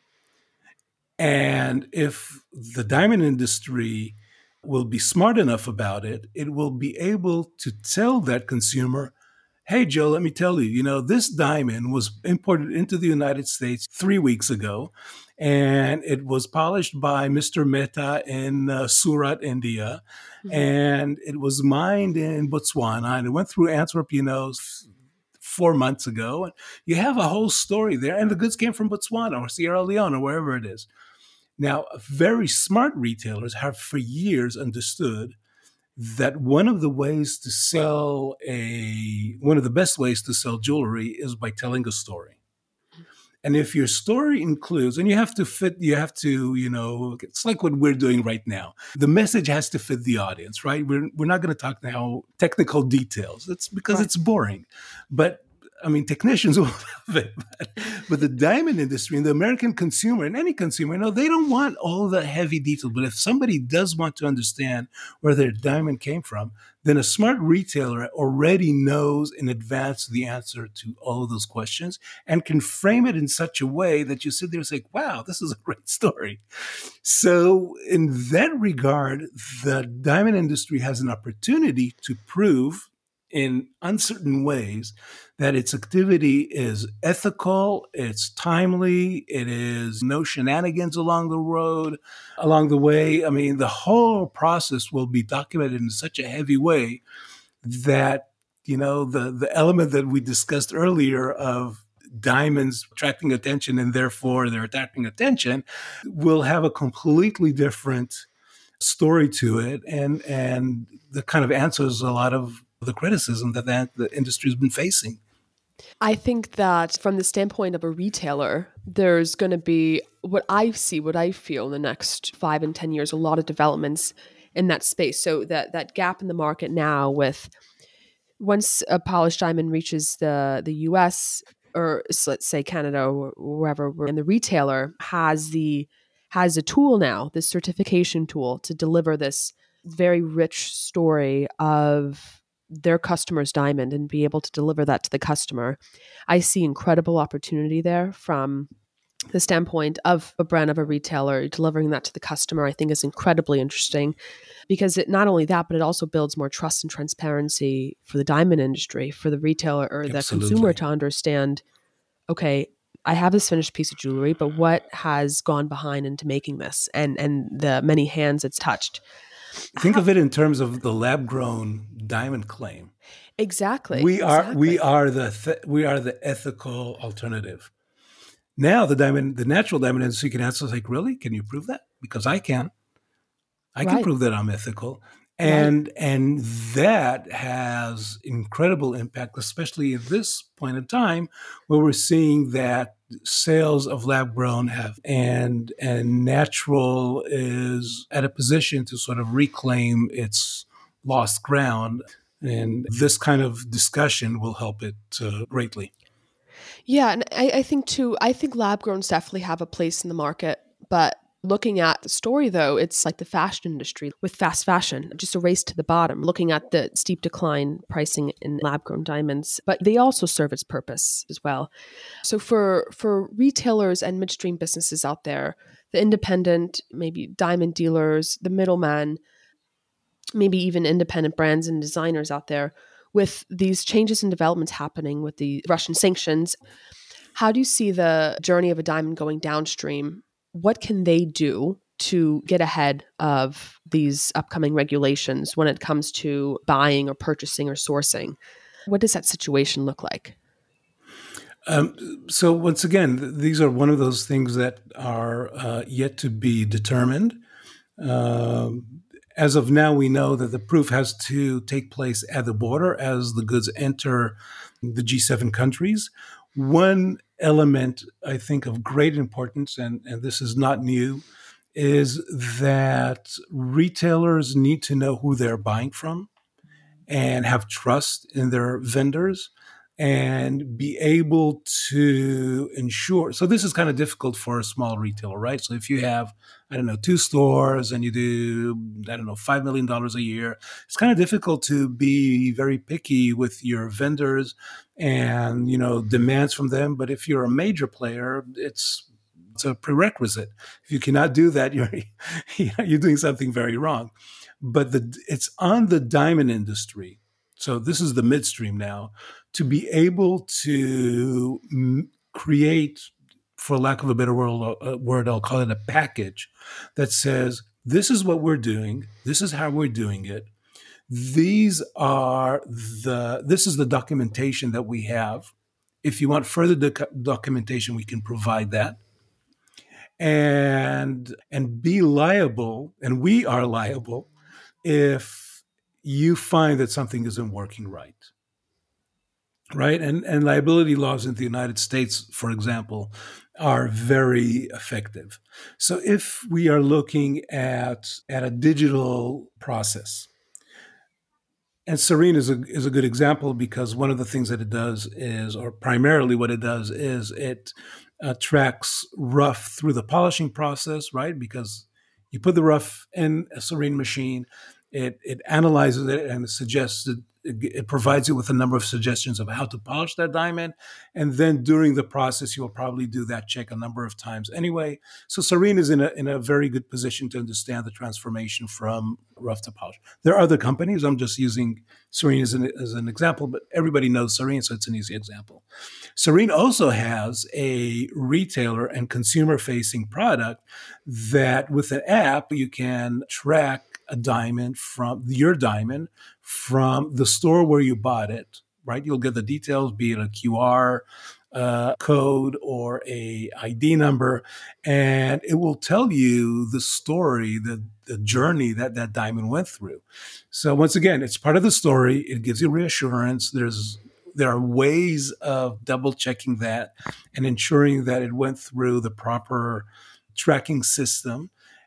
And if the diamond industry will be smart enough about it, it will be able to tell that consumer, hey, Joe, let me tell you, you know, this diamond was imported into the United States three weeks ago, and it was polished by Mister Mehta in uh, Surat, India, mm-hmm. and it was mined in Botswana, and it went through Antwerp, you know, f- four months ago. And you have a whole story there, and the goods came from Botswana or Sierra Leone or wherever it is. Now, very smart retailers have for years understood that one of the ways to sell a, one of the best ways to sell jewelry is by telling a story. And if your story includes, and you have to fit, you have to, you know, it's like what we're doing right now. The message has to fit the audience, right? We're, we're not going to talk now technical details. It's because Right. it's boring. But I mean, technicians will love it. But, but the diamond industry and the American consumer and any consumer, you know, they don't want all the heavy details. But if somebody does want to understand where their diamond came from, then a smart retailer already knows in advance the answer to all of those questions and can frame it in such a way that you sit there and say, wow, this is a great story. So in that regard, the diamond industry has an opportunity to prove in uncertain ways that its activity is ethical, it's timely, it is no shenanigans along the road, along the way. I mean, the whole process will be documented in such a heavy way that, you know, the, the element that we discussed earlier of diamonds attracting attention and therefore they're attracting attention will have a completely different story to it, and and that kind of answers a lot of the criticism that, that the industry has been facing. I think that from the standpoint of a retailer, there's going to be what I see, what I feel in the next five and ten years, a lot of developments in that space. So that that gap in the market now with once a polished diamond reaches the the U S or let's say Canada or wherever, and the retailer has the has a tool now, this certification tool to deliver this very rich story of their customer's diamond and be able to deliver that to the customer. I see incredible opportunity there from the standpoint of a brand, of a retailer delivering that to the customer. I think is incredibly interesting because it not only that, but it also builds more trust and transparency for the diamond industry, for the retailer or the Absolutely. consumer to understand, okay, I have this finished piece of jewelry, but what has gone behind into making this and, and the many hands it's touched. Think How, of it in terms of the lab-grown diamond claim. Exactly. We are exactly. we are the th- we are the ethical alternative. Now the diamond, the natural diamond industry can answer like, really? Can you prove that? Because I can. I can right. prove that I'm ethical. And right. and that has incredible impact, especially at this point in time where we're seeing that sales of lab grown have and and natural is at a position to sort of reclaim its lost ground. And this kind of discussion will help it uh, greatly. Yeah, and I, I think too, I think lab growns definitely have a place in the market, but looking at the story, though, it's like the fashion industry with fast fashion, just a race to the bottom, looking at the steep decline pricing in lab-grown diamonds, but they also serve its purpose as well. So for, for retailers and midstream businesses out there, the independent, maybe diamond dealers, the middleman, maybe even independent brands and designers out there, with these changes and developments happening with the Russian sanctions, how do you see the journey of a diamond going downstream? What can they do to get ahead of these upcoming regulations when it comes to buying or purchasing or sourcing? What does that situation look like? Um, so once again, th- these are one of those things that are uh, yet to be determined. Um, as of now, we know that the proof has to take place at the border as the goods enter the G seven countries. One element, I think, of great importance, and, and this is not new, is that retailers need to know who they're buying from and have trust in their vendors and be able to ensure. So this is kind of difficult for a small retailer, right? So if you have, I don't know, two stores and you do, I don't know, five million dollars a year, it's kind of difficult to be very picky with your vendors and, you know, demands from them. But if you're a major player, it's it's a prerequisite. If you cannot do that, you're you're doing something very wrong. But the, it's on the diamond industry. So this is the midstream now, to be able to m- create, for lack of a better word, uh, word, I'll call it a package that says, this is what we're doing. This is how we're doing it. These are the, this is the documentation that we have. If you want further doc- documentation, we can provide that. And, and be liable, and we are liable if you find that something isn't working right. right? And and liability laws in the United States, for example, are very effective. So if we are looking at at a digital process, and Serene is a is a good example because one of the things that it does is, or primarily what it does is, it uh, tracks rough through the polishing process, right? Because you put the rough in a Serene machine, it it analyzes it and suggests that it, it provides you with a number of suggestions of how to polish that diamond, and then during the process, you'll probably do that check a number of times anyway. So Serene is in a in a very good position to understand the transformation from rough to polish. There are other companies. I'm just using Serene as an, as an example, but everybody knows Serene, so it's an easy example. Serene also has a retailer and consumer facing product that with an app, you can track a diamond from your diamond from the store where you bought it, right? You'll get the details, be it a Q R uh, code or a I D number, and it will tell you the story, the, the journey that that diamond went through. So once again, it's part of the story. It gives you reassurance. There's there are ways of double checking that and ensuring that it went through the proper tracking system.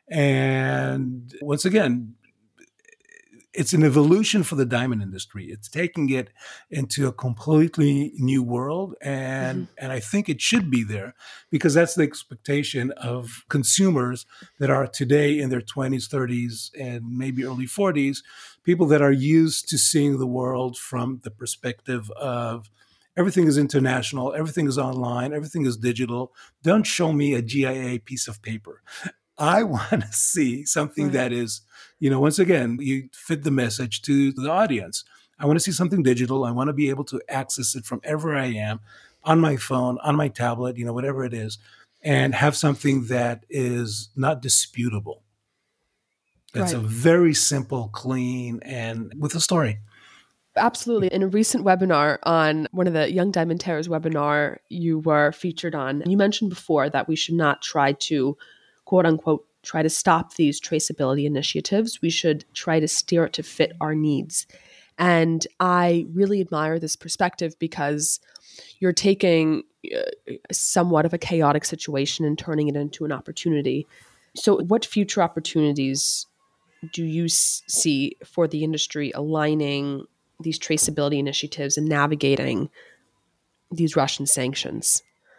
And once again, it's an evolution for the diamond industry. It's taking it into a completely new world. And, mm-hmm. and I think it should be there because that's the expectation of consumers that are today in their twenties, thirties, and maybe early forties, people that are used to seeing the world from the perspective of everything is international, everything is online, everything is digital. Don't show me a G I A piece of paper. I want to see something right. that is, you know, once again, you fit the message to the audience. I want to see something digital. I want to be able to access it from wherever I am, on my phone, on my tablet, you know, whatever it is, and have something that is not disputable. That's right. A very simple, clean, and with a story. Absolutely. In a recent webinar on one of the Young Diamond Terrors webinar you were featured on, you mentioned before that we should not try to, quote unquote, try to stop these traceability initiatives. We should try to steer it to fit our needs. And I really admire this perspective because you're taking uh, somewhat of a chaotic situation and turning it into an opportunity. So what future opportunities do you s- see for the industry aligning these traceability initiatives and navigating these Russian sanctions?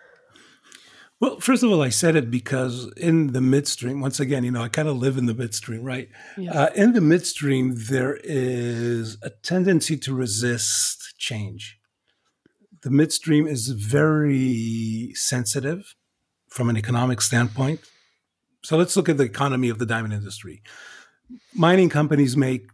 Well, first of all, I said it because in the midstream, once again, you know, I kind of live in the midstream, right? Yeah. Uh, in the midstream, there is a tendency to resist change. The midstream is very sensitive from an economic standpoint. So let's look at the economy of the diamond industry. Mining companies make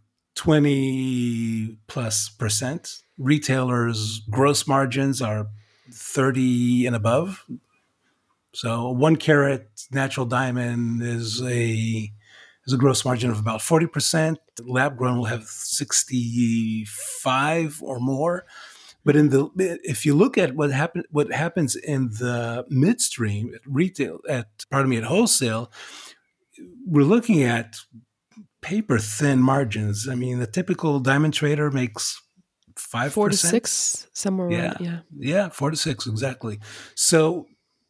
twenty plus percent. Retailers' gross margins are thirty and above. So one carat natural diamond is a is a gross margin of about forty percent. Lab grown will have sixty-five or more. But in the if you look at what happen what happens in the midstream at retail at pardon me at wholesale, we're looking at paper thin margins. I mean, the typical diamond trader makes five percent. Four to six, somewhere yeah. around, yeah. Yeah, four to six, exactly. So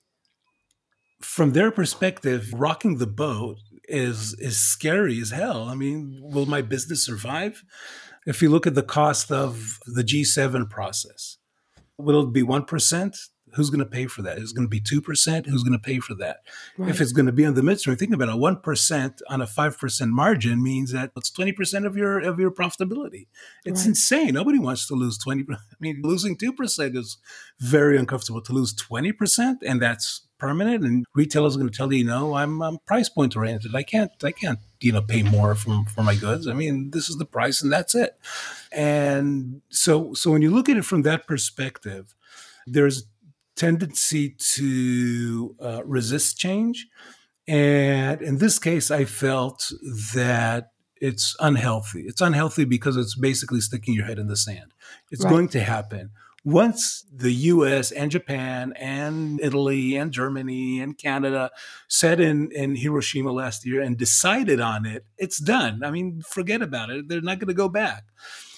from their perspective, rocking the boat is is scary as hell. I mean, will my business survive? If you look at the cost of the G seven process, will it be one percent? Who's going to pay for that? Is it going to be two percent? Who's going to pay for that? Right. If it's going to be on the midstream, think about it. one percent on a five percent margin means that it's twenty percent of your of your profitability. It's right. insane. Nobody wants to lose twenty percent. I mean, losing two percent is very uncomfortable. To lose twenty percent, and that's permanent, and retailers are going to tell you, no, I'm, I'm price point oriented. I can't, I can't, you know, pay more from, for my goods. I mean, this is the price and that's it. And so, so when you look at it from that perspective, there's tendency to uh, resist change. And in this case, I felt that it's unhealthy. It's unhealthy because it's basically sticking your head in the sand. It's right. going to happen. Once the U S and Japan and Italy and Germany and Canada sat in, in Hiroshima last year and decided on it, it's done. I mean, forget about it. They're not going to go back.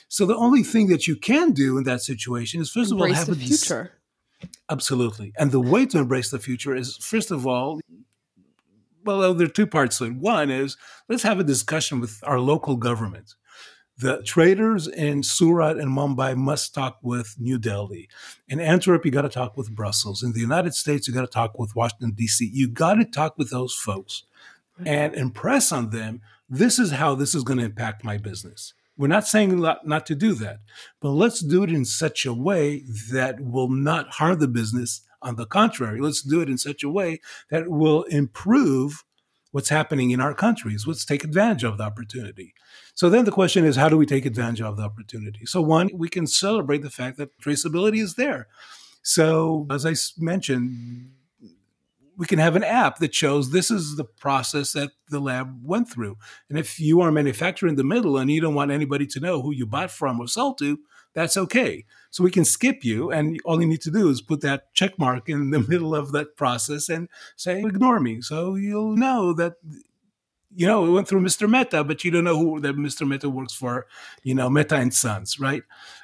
So the only thing that you can do in that situation is, first of all, Embrace have the a dis- future. Absolutely. And the way to embrace the future is, first of all, well, there are two parts to it. One is, let's have a discussion with our local government. The traders in Surat and Mumbai must talk with New Delhi. In Antwerp, you got to talk with Brussels. In the United States, you got to talk with Washington, D C. You got to talk with those folks and impress on them, this is how this is going to impact my business. We're not saying not, not to do that, but let's do it in such a way that will not harm the business. On the contrary, let's do it in such a way that will improve what's happening in our countries. Let's take advantage of the opportunity. So then the question is, how do we take advantage of the opportunity? So one, we can celebrate the fact that traceability is there. So as I mentioned, we can have an app that shows this is the process that the lab went through. And if you are a manufacturer in the middle and you don't want anybody to know who you bought from or sold to, that's okay. So we can skip you, and all you need to do is put that check mark in the middle of that process and say, ignore me. So you'll know that, you know, it went through Mister Mehta, but you don't know who that Mister Mehta works for, you know, Mehta and Sons, right?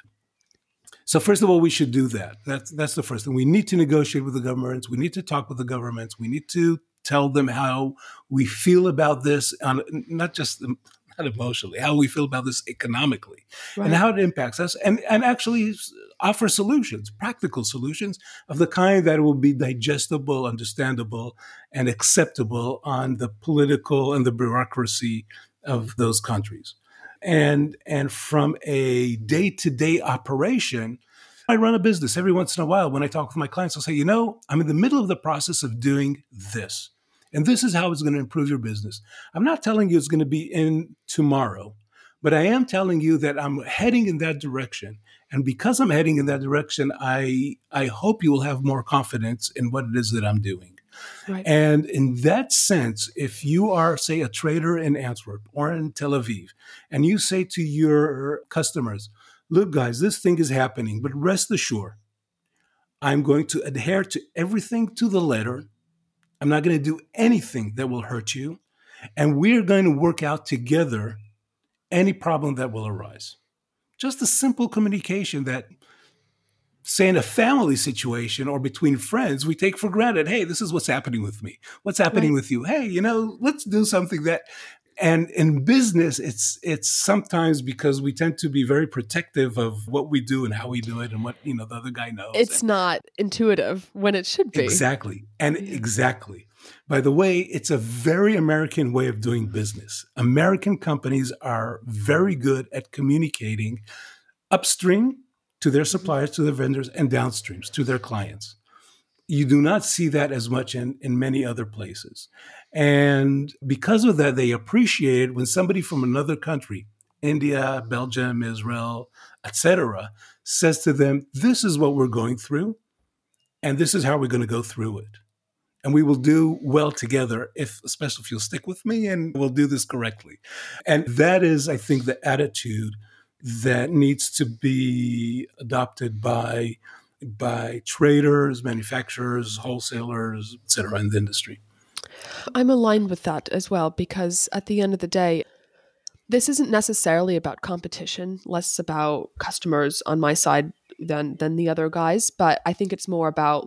So first of all, we should do that. That's that's the first thing. We need to negotiate with the governments. We need to talk with the governments. We need to tell them how we feel about this, on, not just not emotionally, how we feel about this economically, right, and how it impacts us, and, and actually offer solutions, practical solutions of the kind that will be digestible, understandable, and acceptable on the political and the bureaucracy of those countries. And, and from a day-to-day operation, I run a business. Every once in a while, when I talk with my clients, I'll say, you know, I'm in the middle of the process of doing this. And this is how it's going to improve your business. I'm not telling you it's going to be in tomorrow, but I am telling you that I'm heading in that direction. And because I'm heading in that direction, I, I hope you will have more confidence in what it is that I'm doing. Right. And in that sense, if you are, say, a trader in Antwerp or in Tel Aviv, and you say to your customers, look, guys, this thing is happening, but rest assured, I'm going to adhere to everything to the letter. I'm not going to do anything that will hurt you. And we're going to work out together any problem that will arise. Just a simple communication that, say, in a family situation or between friends, we take for granted, hey, this is what's happening with me. What's happening right. with you? Hey, you know, let's do something that, and in business, it's it's sometimes because we tend to be very protective of what we do and how we do it and what, you know, the other guy knows. It's and, not intuitive when it should be. Exactly. And yeah. exactly. By the way, it's a very American way of doing business. American companies are very good at communicating upstream to their suppliers, to their vendors, and downstreams to their clients. You do not see that as much in, in many other places. And because of that, they appreciate it when somebody from another country, India, Belgium, Israel, et cetera, says to them, this is what we're going through, and this is how we're going to go through it. And we will do well together, if, especially if you'll stick with me, and we'll do this correctly. And that is, I think, the attitude that needs to be adopted by, by traders, manufacturers, wholesalers, et cetera, in the industry. I'm aligned with that as well, because at the end of the day, this isn't necessarily about competition, less about customers on my side than, than the other guys. But I think it's more about,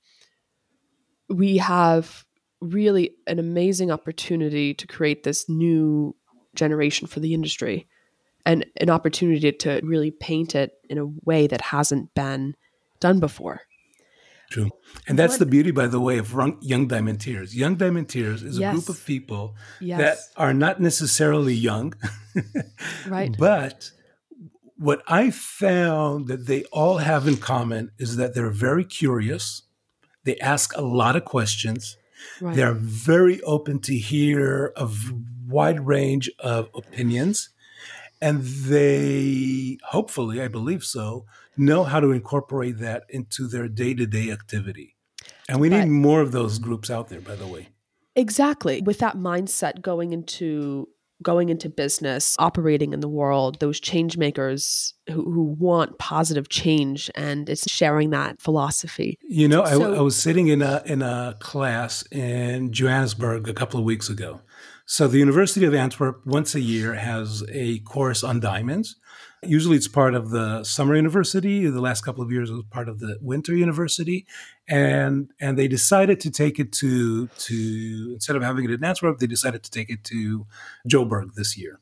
we have really an amazing opportunity to create this new generation for the industry, and an opportunity to really paint it in a way that hasn't been done before. True. And that's what? The beauty, by the way, of Young Diamanteers. Young Diamanteers is yes. a group of people yes. that are not necessarily young, right? But what I found that they all have in common is that they're very curious. They ask a lot of questions. Right. They're very open to hear a wide range of opinions. And they, hopefully, I believe so, know how to incorporate that into their day-to-day activity. And we but, need more of those groups out there, by the way. Exactly. With that mindset going into going into business, operating in the world, those change makers who, who want positive change, and it's sharing that philosophy. You know, so, I, I was sitting in a in a class in Johannesburg a couple of weeks ago. So the University of Antwerp once a year has a course on diamonds. Usually it's part of the summer university. The last couple of years it was part of the winter university. And and they decided to take it to, to instead of having it in Antwerp, they decided to take it to Joburg this year.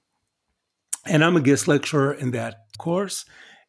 And I'm a guest lecturer in that course.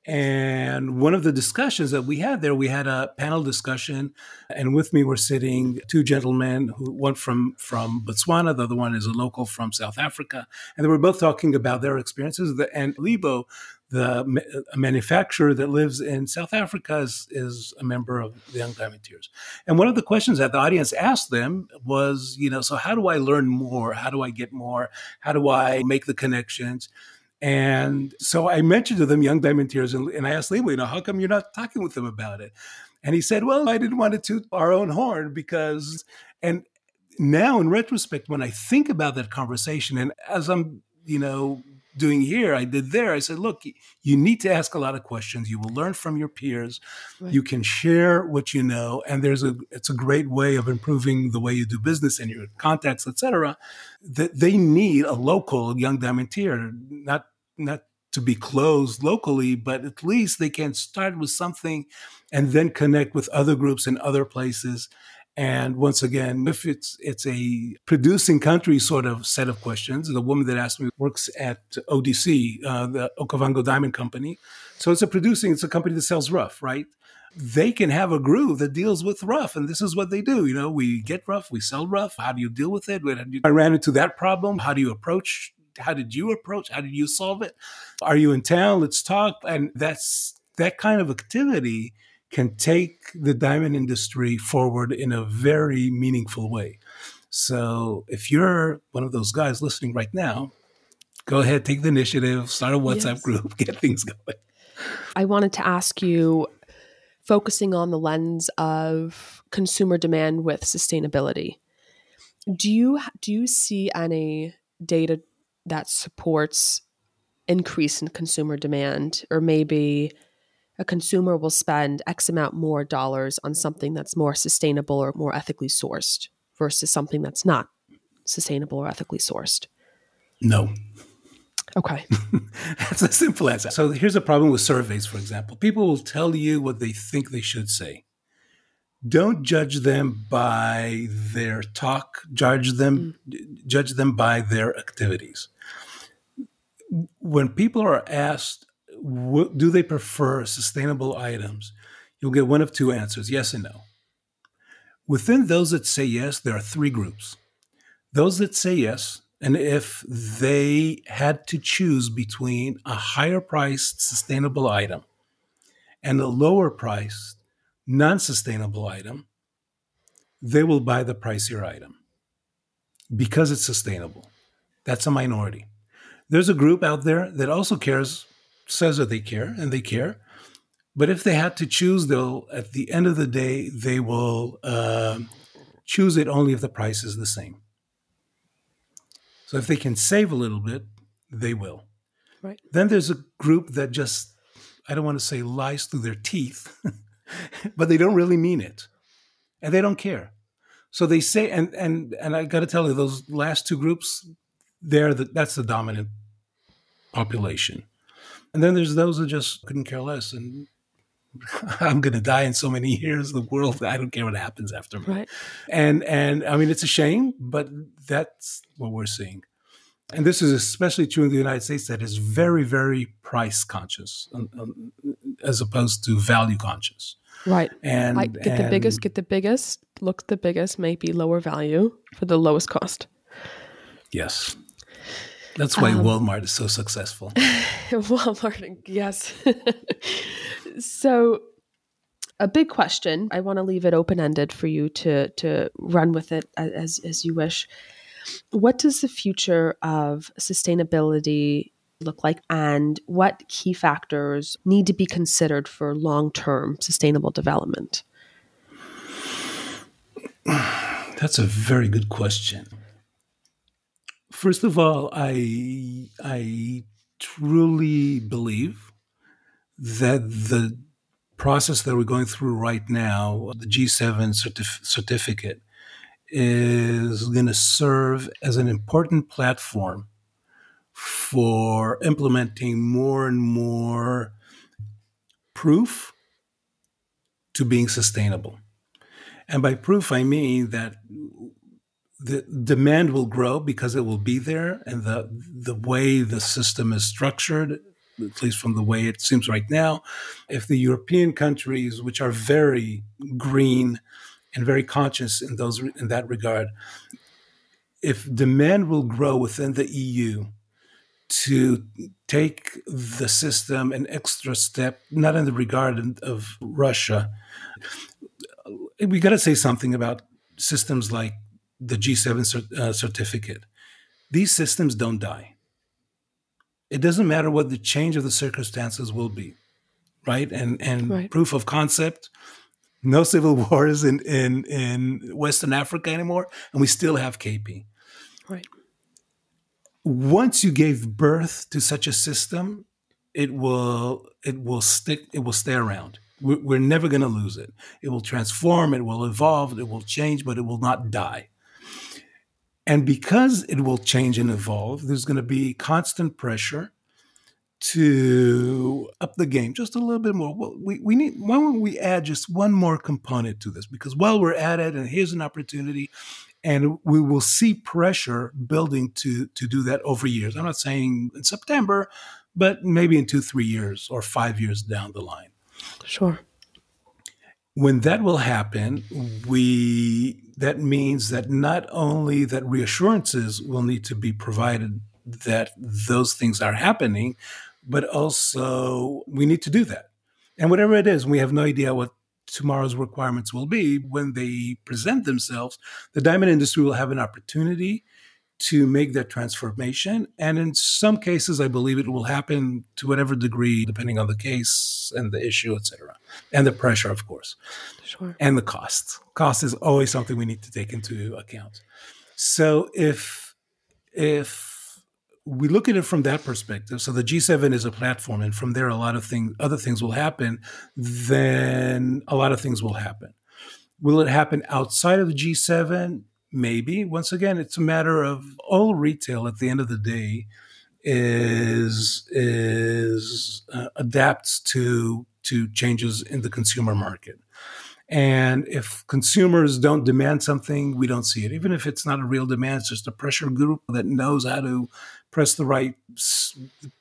And one of the discussions that we had there, we had a panel discussion, and with me were sitting two gentlemen, who one from, from Botswana, the other one is a local from South Africa. And they were both talking about their experiences. And Lebo, the a manufacturer that lives in South Africa, is, is a member of the Young Diamanteers. And one of the questions that the audience asked them was, you know, so how do I learn more? How do I get more? How do I make the connections? And so I mentioned to them Young Diamanteers, and, and I asked Lebo, you know, how come you're not talking with them about it? And he said, well, I didn't want to toot our own horn because, and now in retrospect, when I think about that conversation, and as I'm, you know, doing here, I did there, I said, look, you need to ask a lot of questions. You will learn from your peers. Right. You can share what you know. And there's a, it's a great way of improving the way you do business and your contacts, et cetera. That they need a local Young Diamanteer, not, not to be closed locally, but at least they can start with something and then connect with other groups in other places. And once again, if it's it's a producing country sort of set of questions, the woman that asked me works at O D C, uh, the Okavango Diamond Company. So it's a producing, it's a company that sells rough, right? They can have a group that deals with rough, and this is what they do. You know, we get rough, we sell rough. How do you deal with it? I ran into that problem. How do you approach? How did you approach? How did you solve it? Are you in town? Let's talk. And that's that kind of activity can take the diamond industry forward in a very meaningful way. So if you're one of those guys listening right now, go ahead, take the initiative, start a WhatsApp yes. group, get things going. I wanted to ask you, focusing on the lens of consumer demand with sustainability, do you do you see any data that supports increase in consumer demand, or maybe a consumer will spend X amount more dollars on something that's more sustainable or more ethically sourced versus something that's not sustainable or ethically sourced? No. Okay. That's a simple answer. So here's a problem with surveys, for example. People will tell you what they think they should say. Don't judge them by their talk, judge them, mm. judge them by their activities. When people are asked, what, do they prefer sustainable items? You'll get one of two answers, yes and no. Within those that say yes, there are three groups. Those that say yes, and if they had to choose between a higher priced sustainable item and a lower priced non-sustainable item, they will buy the pricier item because it's sustainable. That's a minority. There's a group out there that also cares, says that they care, and they care. But if they had to choose, they'll, at the end of the day, they will uh, choose it only if the price is the same. So if they can save a little bit, they will. Right. Then there's a group that just, I don't want to say lies through their teeth, but they don't really mean it. And they don't care. So they say, and and and I got to tell you, those last two groups, they're the, that's the dominant population. And then there's those that just couldn't care less. And I'm going to die in so many years. The world, I don't care what happens after me. Right. And, and I mean, it's a shame, but that's what we're seeing. And this is especially true in the United States, that is very, very price conscious um, um, as opposed to value conscious. Right. And I get and, the biggest, get the biggest, look the biggest, maybe lower value for the lowest cost. Yes. That's why um, Walmart is so successful. Walmart, yes. So a big question, I want to leave it open-ended for you to to run with it as, as you wish. What does the future of sustainability look like, and what key factors need to be considered for long-term sustainable development? That's a very good question. First of all, I I truly believe that the process that we're going through right now, the G seven certif- certificate, is going to serve as an important platform for implementing more and more proof to being sustainable. And by proof, I mean that the demand will grow because it will be there, and the the way the system is structured, at least from the way it seems right now, if the European countries, which are very green and very conscious in those in that regard, if demand will grow within the E U to take the system an extra step, not in the regard of Russia, we got to say something about systems like the G seven cert, uh, certificate. These systems don't die. It doesn't matter what the change of the circumstances will be, right? And and Right. proof of concept, no civil wars in, in, in Western Africa anymore, and we still have K P. Right. Once you gave birth to such a system, it will it will stick. It will stay around. We're, we're never going to lose it. It will transform. It will evolve. It will change, but it will not die. And because it will change and evolve, there's going to be constant pressure to up the game just a little bit more. Well, we, we need, why don't we add just one more component to this? Because while we're at it, and here's an opportunity, and we will see pressure building to, to do that over years. I'm not saying in September, but maybe in two, three years or five years down the line. Sure. When that will happen, we that means that not only that reassurances will need to be provided that those things are happening, but also we need to do that. And whatever it is, we have no idea what tomorrow's requirements will be. When they present themselves, the diamond industry will have an opportunity to make that transformation. And in some cases, I believe it will happen to whatever degree, depending on the case and the issue, et cetera. And the pressure, of course. Sure. And the cost. Cost is always something we need to take into account. So if if we look at it from that perspective, so the G seven is a platform, and from there a lot of things, other things will happen, then a lot of things will happen. Will it happen outside of the G seven? Maybe. Once again, it's a matter of all retail at the end of the day is is uh, adapts to to changes in the consumer market. And if consumers don't demand something, we don't see it. Even if it's not a real demand, it's just a pressure group that knows how to press the right s-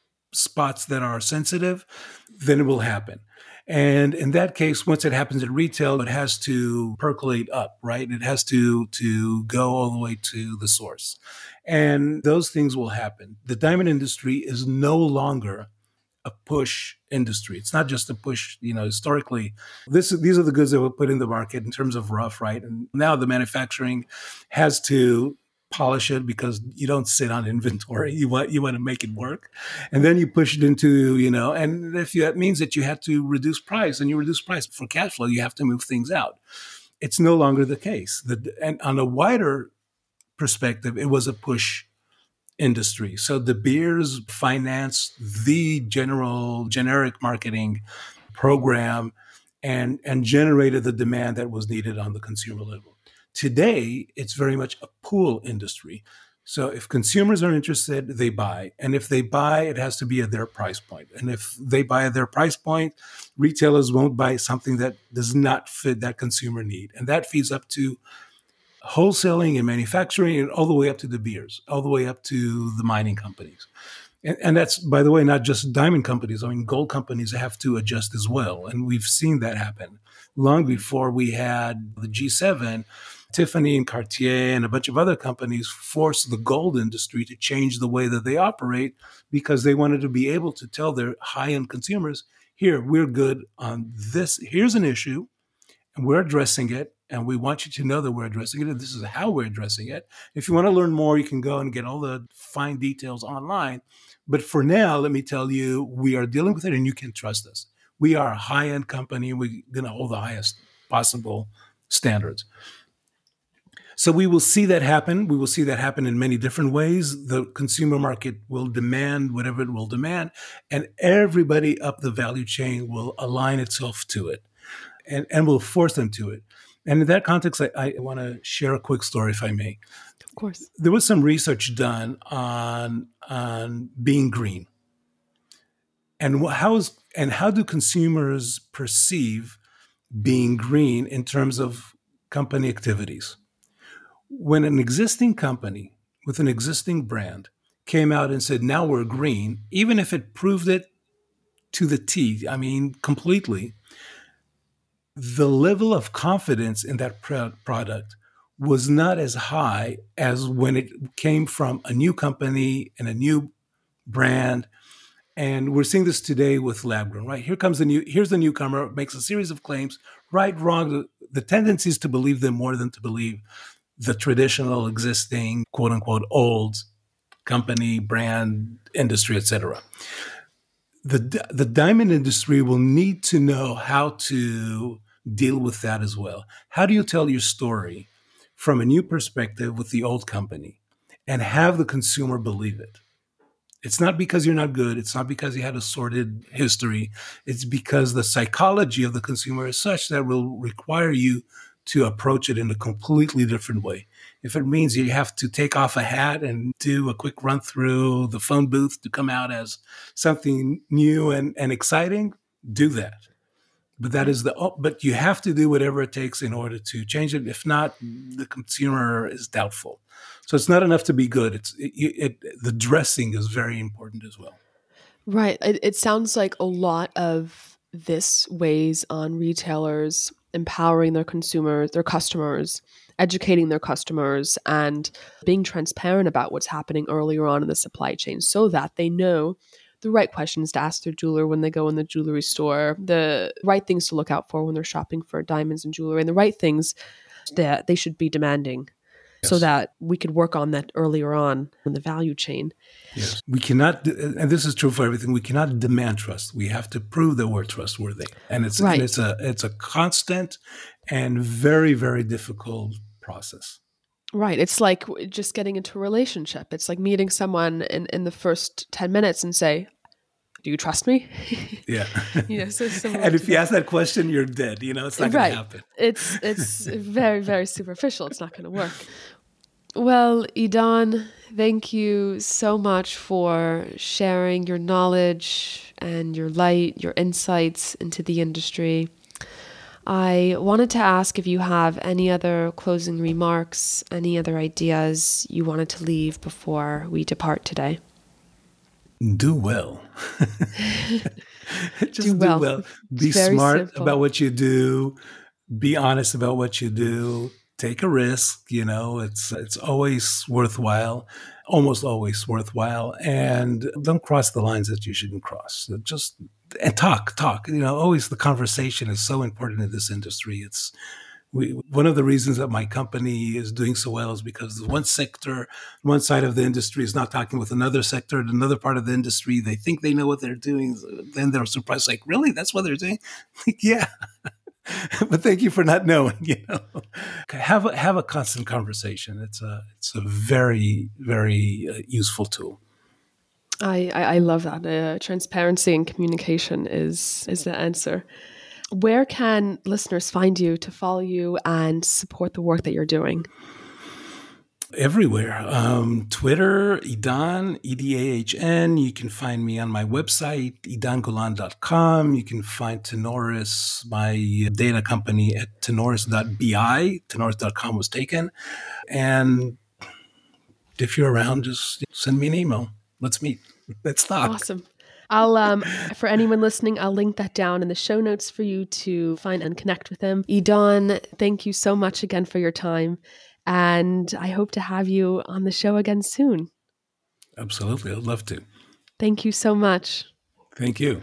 spots that are sensitive, then it will happen. And in that case, once it happens at retail, it has to percolate up, right? It has to, to go all the way to the source. And those things will happen. The diamond industry is no longer a push industry. It's not just a push, you know, historically. This, these are the goods that were put in the market in terms of rough, right? And now the manufacturing has to polish it because you don't sit on inventory. You want you want to make it work, and then you push it into, you know. And if you, that means that you have to reduce price, and you reduce price for cash flow, you have to move things out. It's no longer the case. The, and on a wider perspective, it was a push industry. So De Beers financed the general generic marketing program, and and generated the demand that was needed on the consumer level. Today, it's very much a pull industry. So if consumers are interested, they buy. And if they buy, it has to be at their price point. And if they buy at their price point, retailers won't buy something that does not fit that consumer need. And that feeds up to wholesaling and manufacturing, and all the way up to De Beers, all the way up to the mining companies. And, and that's, by the way, not just diamond companies. I mean, gold companies have to adjust as well. And we've seen that happen long before we had the G seven. Tiffany and Cartier and a bunch of other companies forced the gold industry to change the way that they operate because they wanted to be able to tell their high-end consumers, here, we're good on this. Here's an issue, and we're addressing it, and we want you to know that we're addressing it, and this is how we're addressing it. If you want to learn more, you can go and get all the fine details online. But for now, let me tell you, we are dealing with it, and you can trust us. We are a high-end company. We're going to hold the highest possible standards. So we will see that happen. We will see that happen in many different ways. The consumer market will demand whatever it will demand, and everybody up the value chain will align itself to it and, and will force them to it. And in that context, I, I want to share a quick story, if I may. Of course. There was some research done on, on being green. And how is, and how do consumers perceive being green in terms of company activities? When an existing company with an existing brand came out and said, now we're green, even if it proved it to the T, I mean, completely, the level of confidence in that product was not as high as when it came from a new company and a new brand. And we're seeing this today with lab grown, right? Here comes the new, here's the newcomer, makes a series of claims, right, wrong. The, the tendency is to believe them more than to believe the traditional existing, quote unquote, old company, brand, industry, et cetera. The, the diamond industry will need to know how to deal with that as well. How do you tell your story from a new perspective with the old company and have the consumer believe it? It's not because you're not good. It's not because you had a sordid history. It's because the psychology of the consumer is such that will require you to approach it in a completely different way. If it means you have to take off a hat and do a quick run through the phone booth to come out as something new and, and exciting, do that. But that is the, but you have to do whatever it takes in order to change it. If not, the consumer is doubtful. So it's not enough to be good. It's it, it, the dressing is very important as well. Right. It, it sounds like a lot of this weighs on retailers empowering their consumers, their customers, educating their customers, and being transparent about what's happening earlier on in the supply chain so that they know the right questions to ask their jeweler when they go in the jewelry store, the right things to look out for when they're shopping for diamonds and jewelry, and the right things that they should be demanding. Yes. So that we could work on that earlier on in the value chain. Yes, we cannot, and this is true for everything. We cannot demand trust. We have to prove that we're trustworthy, and it's right. and it's a it's a constant and very very difficult process. Right. It's like just getting into a relationship. It's like meeting someone in, in the first ten minutes and say, do you trust me? Yeah. You know, so and if you that. ask that question, you're dead. You know, it's not right. going to happen. It's it's very, very superficial. It's not going to work. Well, Idan, thank you so much for sharing your knowledge and your light, your insights into the industry. I wanted to ask if you have any other closing remarks, any other ideas you wanted to leave before we depart today. Do well. Just do well. do well. Be smart simple. about what you do. Be honest about what you do. Take a risk. You know, it's it's always worthwhile, almost always worthwhile. And don't cross the lines that you shouldn't cross. Just and talk, talk. You know, always the conversation is so important in this industry. It's We, one of the reasons that my company is doing so well is because one sector, one side of the industry is not talking with another sector, and another part of the industry, they think they know what they're doing. Then they're surprised, like, really? That's what they're doing? Like, yeah. But thank you for not knowing, you know. Have a, have a constant conversation. It's a, it's a very, very uh, useful tool. I, I, I love that. Uh, transparency and communication is, is the answer. Where can listeners find you to follow you and support the work that you're doing? Everywhere. Um, Twitter, Idan, E D A H N. You can find me on my website, idan golan dot com. You can find Tenoris, my data company, at tenoris dot b i. tenoris dot com was taken. And if you're around, just send me an email. Let's meet. Let's talk. Awesome. I'll, um, for anyone listening, I'll link that down in the show notes for you to find and connect with him. Idan, thank you so much again for your time. And I hope to have you on the show again soon. Absolutely. I'd love to. Thank you so much. Thank you.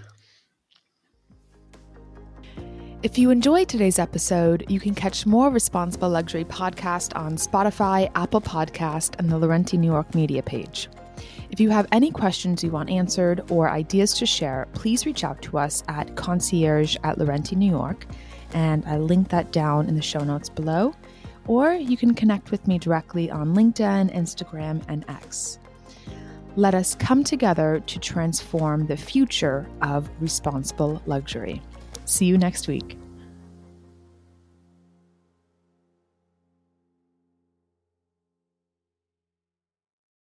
If you enjoyed today's episode, you can catch more Responsible Luxury podcast on Spotify, Apple Podcast, and the Laurenti New York media page. If you have any questions you want answered or ideas to share, please reach out to us at concierge at Laurenti New York, and I link that down in the show notes below. Or you can connect with me directly on LinkedIn, Instagram, and X. Let us come together to transform the future of responsible luxury. See you next week.